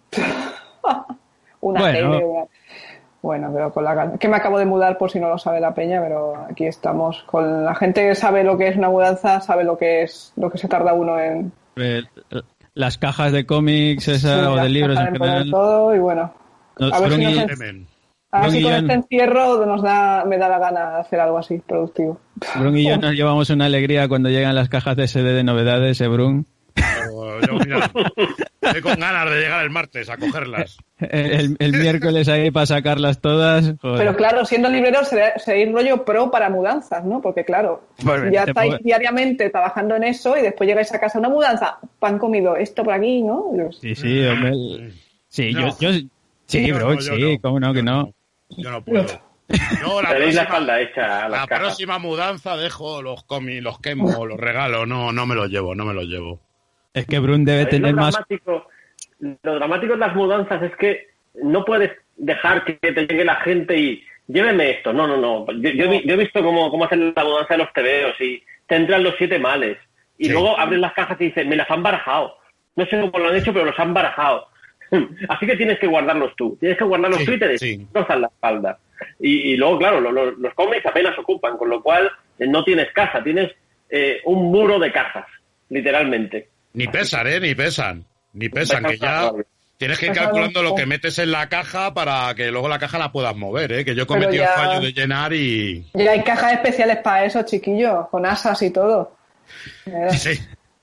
Speaker 6: Una
Speaker 2: Bueno.
Speaker 6: tele, una- Bueno, pero con la calma. Que me acabo de mudar por si no lo sabe la peña, pero aquí estamos. Con la gente que sabe lo que es una mudanza, sabe lo que es, lo que se tarda uno en...
Speaker 2: Eh, Las cajas de cómics esa,
Speaker 6: Sí,
Speaker 2: o de
Speaker 6: las
Speaker 2: libros
Speaker 6: cajas
Speaker 2: en
Speaker 6: de poner
Speaker 2: general.
Speaker 6: todo y bueno.
Speaker 2: Nos-
Speaker 6: A ver si
Speaker 2: Bruni-
Speaker 6: nos en-
Speaker 3: Tremen.
Speaker 6: A ver
Speaker 2: Bruni
Speaker 6: si
Speaker 2: y
Speaker 6: con
Speaker 2: yo-
Speaker 6: este encierro nos da, me da la gana de hacer algo así, productivo.
Speaker 2: Brun y yo nos llevamos una alegría cuando llegan las cajas de S D de novedades, ¿eh, Brun?
Speaker 3: Pero yo, mira, estoy con ganas de llegar el martes a cogerlas.
Speaker 2: El, el miércoles ahí para sacarlas todas. Joder.
Speaker 6: Pero claro, siendo libreros será- seréis rollo pro para mudanzas, ¿no? Porque claro,
Speaker 2: Bueno,
Speaker 6: ya
Speaker 2: te
Speaker 6: estáis
Speaker 2: puedo-
Speaker 6: diariamente trabajando en eso y después llegáis a casa una mudanza, pan comido, esto por aquí, ¿no? Yo-
Speaker 2: Sí, sí, hombre. el- Sí,
Speaker 3: No.
Speaker 2: yo, yo- sí,
Speaker 3: No,
Speaker 2: bro,
Speaker 3: no, yo
Speaker 2: sí,
Speaker 3: no.
Speaker 2: cómo no, que
Speaker 3: Yo
Speaker 2: no.
Speaker 3: Yo no puedo. No, la
Speaker 7: Tenéis la
Speaker 3: próxima,
Speaker 7: espalda hecha a las
Speaker 3: la
Speaker 7: cajas.
Speaker 3: próxima mudanza dejo los cómics, los quemo, los regalo. No, no me los llevo, no me los llevo.
Speaker 2: Es que Brun debe
Speaker 7: ¿Sabéis
Speaker 2: tener
Speaker 7: lo
Speaker 2: más.
Speaker 7: dramático, lo dramático de las mudanzas es que no puedes dejar que te llegue la gente y lléveme esto. No, no, no. Yo, yo, he vi- yo he visto cómo, cómo hacen la mudanza de los tebeos y te entran los siete males. Y
Speaker 3: Sí.
Speaker 7: luego abren las cajas y dicen, me las han barajado. No sé cómo lo han hecho, pero los han barajado. Así que tienes que guardarlos tú. Tienes que guardarlos
Speaker 3: Sí,
Speaker 7: tú y te
Speaker 3: sí.
Speaker 7: destrozan la espalda. Y, y luego, claro, lo- lo- los cómics apenas ocupan, con lo cual eh, no tienes casa, tienes eh, un muro de cajas, literalmente.
Speaker 3: Ni pesan, ¿eh? Ni pesan. Ni pesan, que ya tienes que ir calculando lo que metes en la caja para que luego la caja la puedas mover, ¿eh? Que yo he
Speaker 6: Pero
Speaker 3: cometido
Speaker 6: ya-
Speaker 3: el fallo de llenar y...
Speaker 6: Ya hay cajas especiales para eso, chiquillos, con asas y todo. Mira,
Speaker 3: Sí.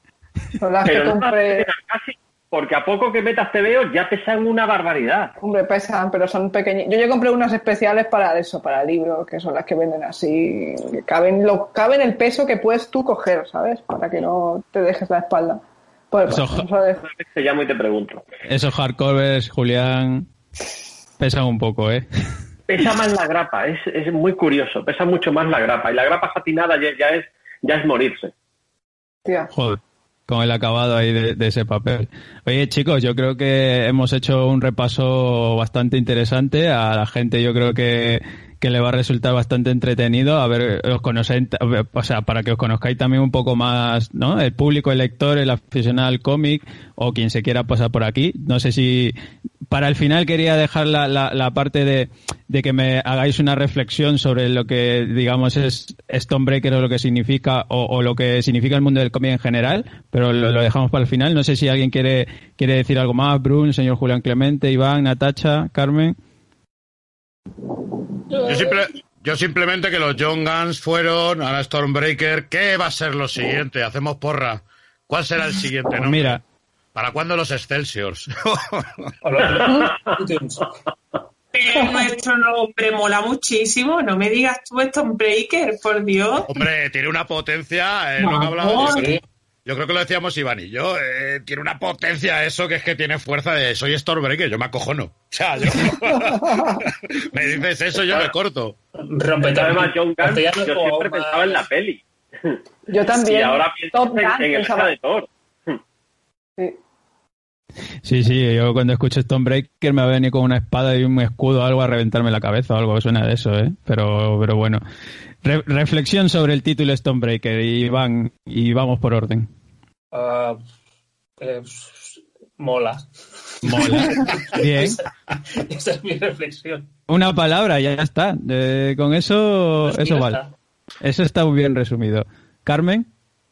Speaker 6: son las que
Speaker 7: Pero no
Speaker 6: compré.
Speaker 7: las pesan casi, porque a poco que metas tebeos ya pesan una barbaridad.
Speaker 6: Hombre, pesan, pero son pequeñas. Yo ya compré unas especiales para eso, para libros, que son las que venden así. Que caben, lo, caben el peso que puedes tú coger, ¿sabes? Para que no te dejes la espalda. Pues,
Speaker 2: Eso-
Speaker 6: pues, eso es-
Speaker 7: Te llamo y te pregunto.
Speaker 2: Esos hardcovers, Julián, pesan un poco, ¿eh?
Speaker 7: Pesa más la grapa, es, es muy curioso, pesa mucho más la grapa. Y la grapa satinada ya, ya es ya es morirse.
Speaker 6: tía.
Speaker 2: Joder, con el acabado ahí de, de ese papel. Oye, chicos, yo creo que hemos hecho un repaso bastante interesante. A la gente yo creo que, que le va a resultar bastante entretenido. A ver, os conocéis, o sea, para que os conozcáis también un poco más, ¿no? El público, el lector, el aficionado al cómic o quien se quiera pasar por aquí. No sé si... Para el final quería dejar la, la, la parte de, de que me hagáis una reflexión sobre lo que, digamos, es Stonebreaker o lo que significa, o, o lo que significa el mundo del cómic en general, pero lo, lo dejamos para el final. No sé si alguien quiere, quiere decir algo más. Brun, señor Julián Clemente, Iván, Natacha, Carmen.
Speaker 3: Yo, simple- yo simplemente que los Young Guns fueron a la Stormbreaker. ¿Qué va a ser lo siguiente? Hacemos porra. ¿Cuál será el siguiente
Speaker 2: Pues
Speaker 3: nombre?
Speaker 2: mira,
Speaker 3: ¿Para cuándo los Excelsiors?
Speaker 4: O los- los iTunes.
Speaker 5: Pero nuestro nombre mola muchísimo. No me digas tú Stonebreaker, por Dios.
Speaker 3: Hombre, tiene una potencia, eh, lo que
Speaker 5: Vamos.
Speaker 3: hablaba.
Speaker 4: Sí.
Speaker 3: Yo creo que lo decíamos Iván y yo. eh, tiene una potencia eso que es que tiene fuerza de soy Stormbreaker, yo me acojono. O sea, yo. me dices eso, yo me corto.
Speaker 4: Rompe
Speaker 7: Además, John Gunn,
Speaker 4: castellano
Speaker 7: yo
Speaker 4: como
Speaker 7: siempre
Speaker 4: más-
Speaker 7: pensaba en la peli.
Speaker 6: Yo también.
Speaker 7: Y ahora pienso
Speaker 6: Top
Speaker 7: en,
Speaker 6: Gun,
Speaker 7: en el
Speaker 6: pensaba-
Speaker 7: asa de Thor.
Speaker 6: Sí.
Speaker 2: sí, sí, yo cuando escucho Stonebreaker me va a venir con una espada y un escudo o algo a reventarme la cabeza o algo, suena de eso, ¿eh? Pero, pero bueno. Re- reflexión sobre el título Stonebreaker, Iván, y vamos por orden.
Speaker 4: Ah, eh, mola.
Speaker 2: Mola. Bien.
Speaker 4: Esa, esa es mi reflexión.
Speaker 2: Una palabra, ya está. Eh, con eso,
Speaker 4: Pues
Speaker 2: eso
Speaker 4: ya
Speaker 2: vale.
Speaker 4: está.
Speaker 2: Eso está muy bien resumido. Carmen,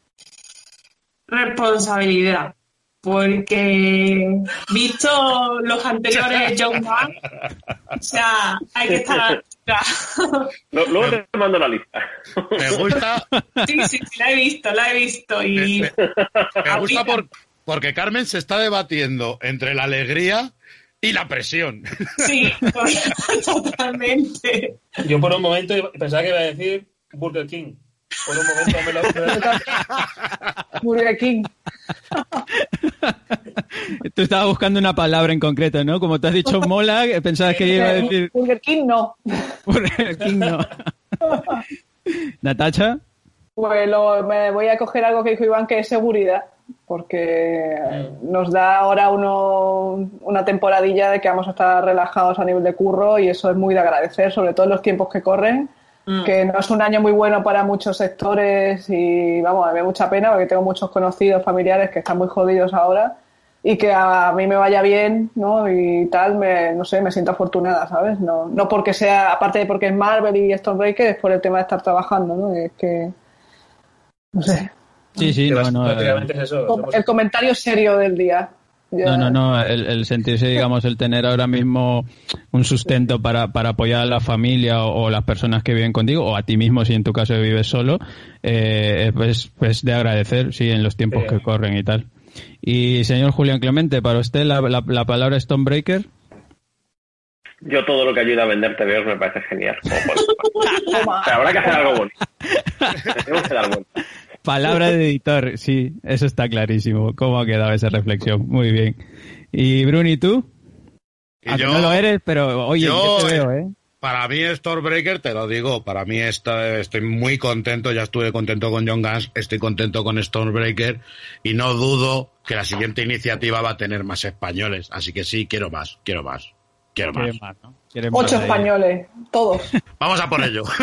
Speaker 5: Responsabilidad. Porque visto los anteriores John Gunn, o sea, hay que estar
Speaker 7: Lo- Luego te mando la lista.
Speaker 3: Me gusta,
Speaker 5: Sí, sí, sí, la he visto, la he visto. Y
Speaker 3: me, me gusta por, porque Carmen se está debatiendo entre la alegría y la presión.
Speaker 5: sí, totalmente.
Speaker 4: Yo por un momento iba- pensaba que iba a decir Burger King. Por un momento me lo...
Speaker 6: Burger King.
Speaker 2: Tú estabas buscando una palabra en concreto, ¿no? Como te has dicho mola, pensabas que iba a decir...
Speaker 6: Burger King no.
Speaker 2: Burger King no. ¿Natacha?
Speaker 6: Pues lo, me voy a coger algo que dijo Iván, que es seguridad, porque nos da ahora uno, una temporadilla de que vamos a estar relajados a nivel de curro y eso es muy de agradecer, sobre todo en los tiempos que corren, mm. que no es un año muy bueno para muchos sectores y vamos, me da mucha pena porque tengo muchos conocidos, familiares que están muy jodidos ahora y que a mí me vaya bien, ¿no? Y tal, me, no sé, me siento afortunada, ¿sabes? No, no porque sea, aparte de porque es Marvel y Stormbreaker, es por el tema de estar trabajando, ¿no? Es que, no sé.
Speaker 2: Sí, sí, no, no.
Speaker 4: Prácticamente es eso.
Speaker 6: El comentario serio del día. Ya.
Speaker 2: No, no, no, el, el sentirse, digamos, el tener ahora mismo un sustento para, para apoyar a la familia o, o las personas que viven contigo, o a ti mismo si en tu caso vives solo, eh, pues, pues de agradecer, sí, en los tiempos sí. que corren y tal. Y señor Julián Clemente, para usted la, la, la palabra Stormbreaker.
Speaker 7: Yo todo lo que ayuda a vender T V Os me parece genial. O sea, habrá que hacer algo bonito. Tenemos que dar vuelta.
Speaker 2: Palabra de editor, sí, eso está clarísimo. ¿Cómo ha quedado esa reflexión? Muy bien. ¿Y Bruni, tú?
Speaker 3: Y yo,
Speaker 2: no lo eres, pero oye, yo, yo te veo, ¿eh?
Speaker 3: Para mí Stormbreaker, te lo digo, para mí está, estoy muy contento, ya estuve contento con John Gans, estoy contento con Stormbreaker y no dudo que la siguiente iniciativa va a tener más españoles, así que sí, quiero más, quiero más, quiero más.
Speaker 2: más, ¿no?
Speaker 6: Ocho más españoles, todos.
Speaker 3: Vamos a por ello.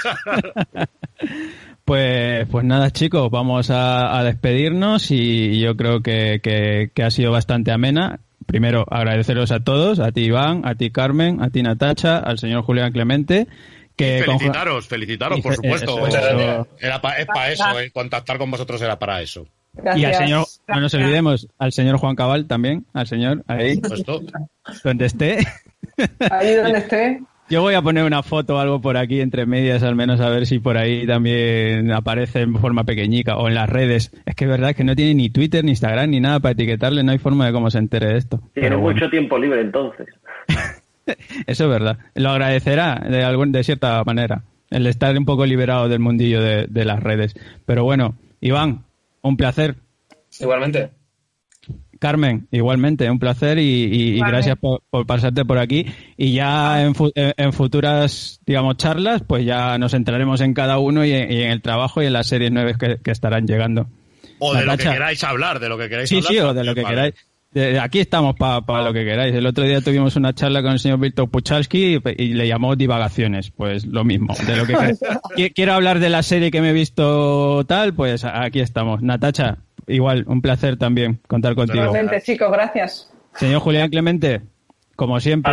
Speaker 2: Pues, pues nada, chicos, vamos a, a despedirnos y yo creo que, que, que ha sido bastante amena. Primero, agradeceros a todos, a ti Iván, a ti Carmen, a ti Natacha, al señor Julián Clemente. Que
Speaker 3: felicitaros, con... felicitaros, por supuesto.
Speaker 2: Eso, eso.
Speaker 3: Era pa, es para eso, eh. contactar con vosotros era para eso.
Speaker 6: Gracias.
Speaker 2: Y al señor, no nos olvidemos, al señor Juan Cabal también, al señor, ahí, donde esté.
Speaker 6: Ahí donde esté.
Speaker 2: Yo voy a poner una foto o algo por aquí entre medias, al menos a ver si por ahí también aparece en forma pequeñica o en las redes. Es que es verdad que no tiene ni Twitter, ni Instagram, ni nada para etiquetarle, no hay forma de cómo se entere de esto.
Speaker 7: Tiene bueno. mucho tiempo libre entonces.
Speaker 2: Eso es verdad. Lo agradecerá de algún, de cierta manera, el estar un poco liberado del mundillo de, de las redes. Pero bueno, Iván, un placer.
Speaker 4: Igualmente.
Speaker 2: Carmen, igualmente, un placer y, y, y gracias por, por pasarte por aquí. Y ya en, fu en futuras, digamos, charlas, pues ya nos centraremos en cada uno y en, y en el trabajo y en las series nuevas que, que estarán llegando.
Speaker 3: O de Natacha. Lo que queráis hablar, de lo que queráis
Speaker 2: sí,
Speaker 3: hablar.
Speaker 2: Sí, sí, o de lo que vale. queráis. De, aquí estamos para pa lo que queráis. El otro día tuvimos una charla con el señor Víctor Puchalski y, y le llamó divagaciones. Pues lo mismo, de lo que queráis. Quiero hablar de la serie que me he visto tal, pues aquí estamos. Natacha, igual, un placer también contar contigo.
Speaker 6: Igualmente, chicos, gracias.
Speaker 2: Señor Julián Clemente, como siempre.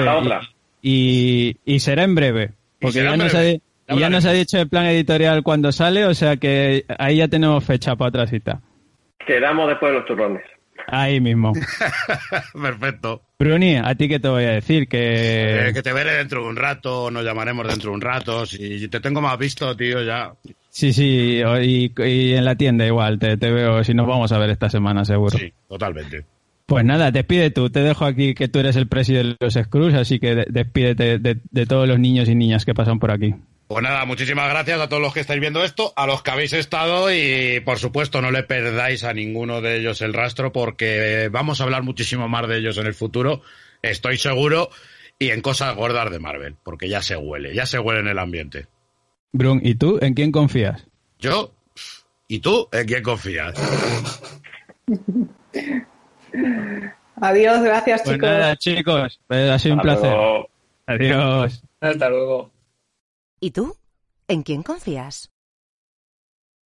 Speaker 2: Y, y, y será en breve, porque ya, nos ha, y ya nos ha dicho el plan editorial cuando sale, o sea que ahí ya tenemos fecha para otra cita.
Speaker 7: Quedamos después de los turrones.
Speaker 2: Ahí mismo.
Speaker 3: Perfecto.
Speaker 2: Bruni, ¿a ti qué te voy a decir? Que
Speaker 3: eh, que te veré dentro de un rato, nos llamaremos dentro de un rato. Si te tengo más visto, tío, ya.
Speaker 2: Sí, sí, y, y en la tienda igual, te, te veo, si nos vamos a ver esta semana seguro.
Speaker 3: Sí, totalmente.
Speaker 2: Pues nada, despide tú, te dejo aquí que tú eres el presidente de los Screws, así que de, despídete de, de todos los niños y niñas que pasan por aquí.
Speaker 3: Pues nada, muchísimas gracias a todos los que estáis viendo esto, a los que habéis estado y, por supuesto, no le perdáis a ninguno de ellos el rastro porque vamos a hablar muchísimo más de ellos en el futuro, estoy seguro, y en cosas gordas de Marvel, porque ya se huele, ya se huele en el ambiente.
Speaker 2: Brun, ¿y tú en quién confías?
Speaker 3: Yo, ¿y tú en quién confías?
Speaker 6: Adiós, gracias,
Speaker 2: pues
Speaker 6: chicos.
Speaker 2: Nada, chicos, ha sido un
Speaker 7: Hasta
Speaker 2: placer.
Speaker 7: Luego.
Speaker 2: Adiós.
Speaker 4: Hasta luego.
Speaker 1: ¿Y tú? ¿En quién confías?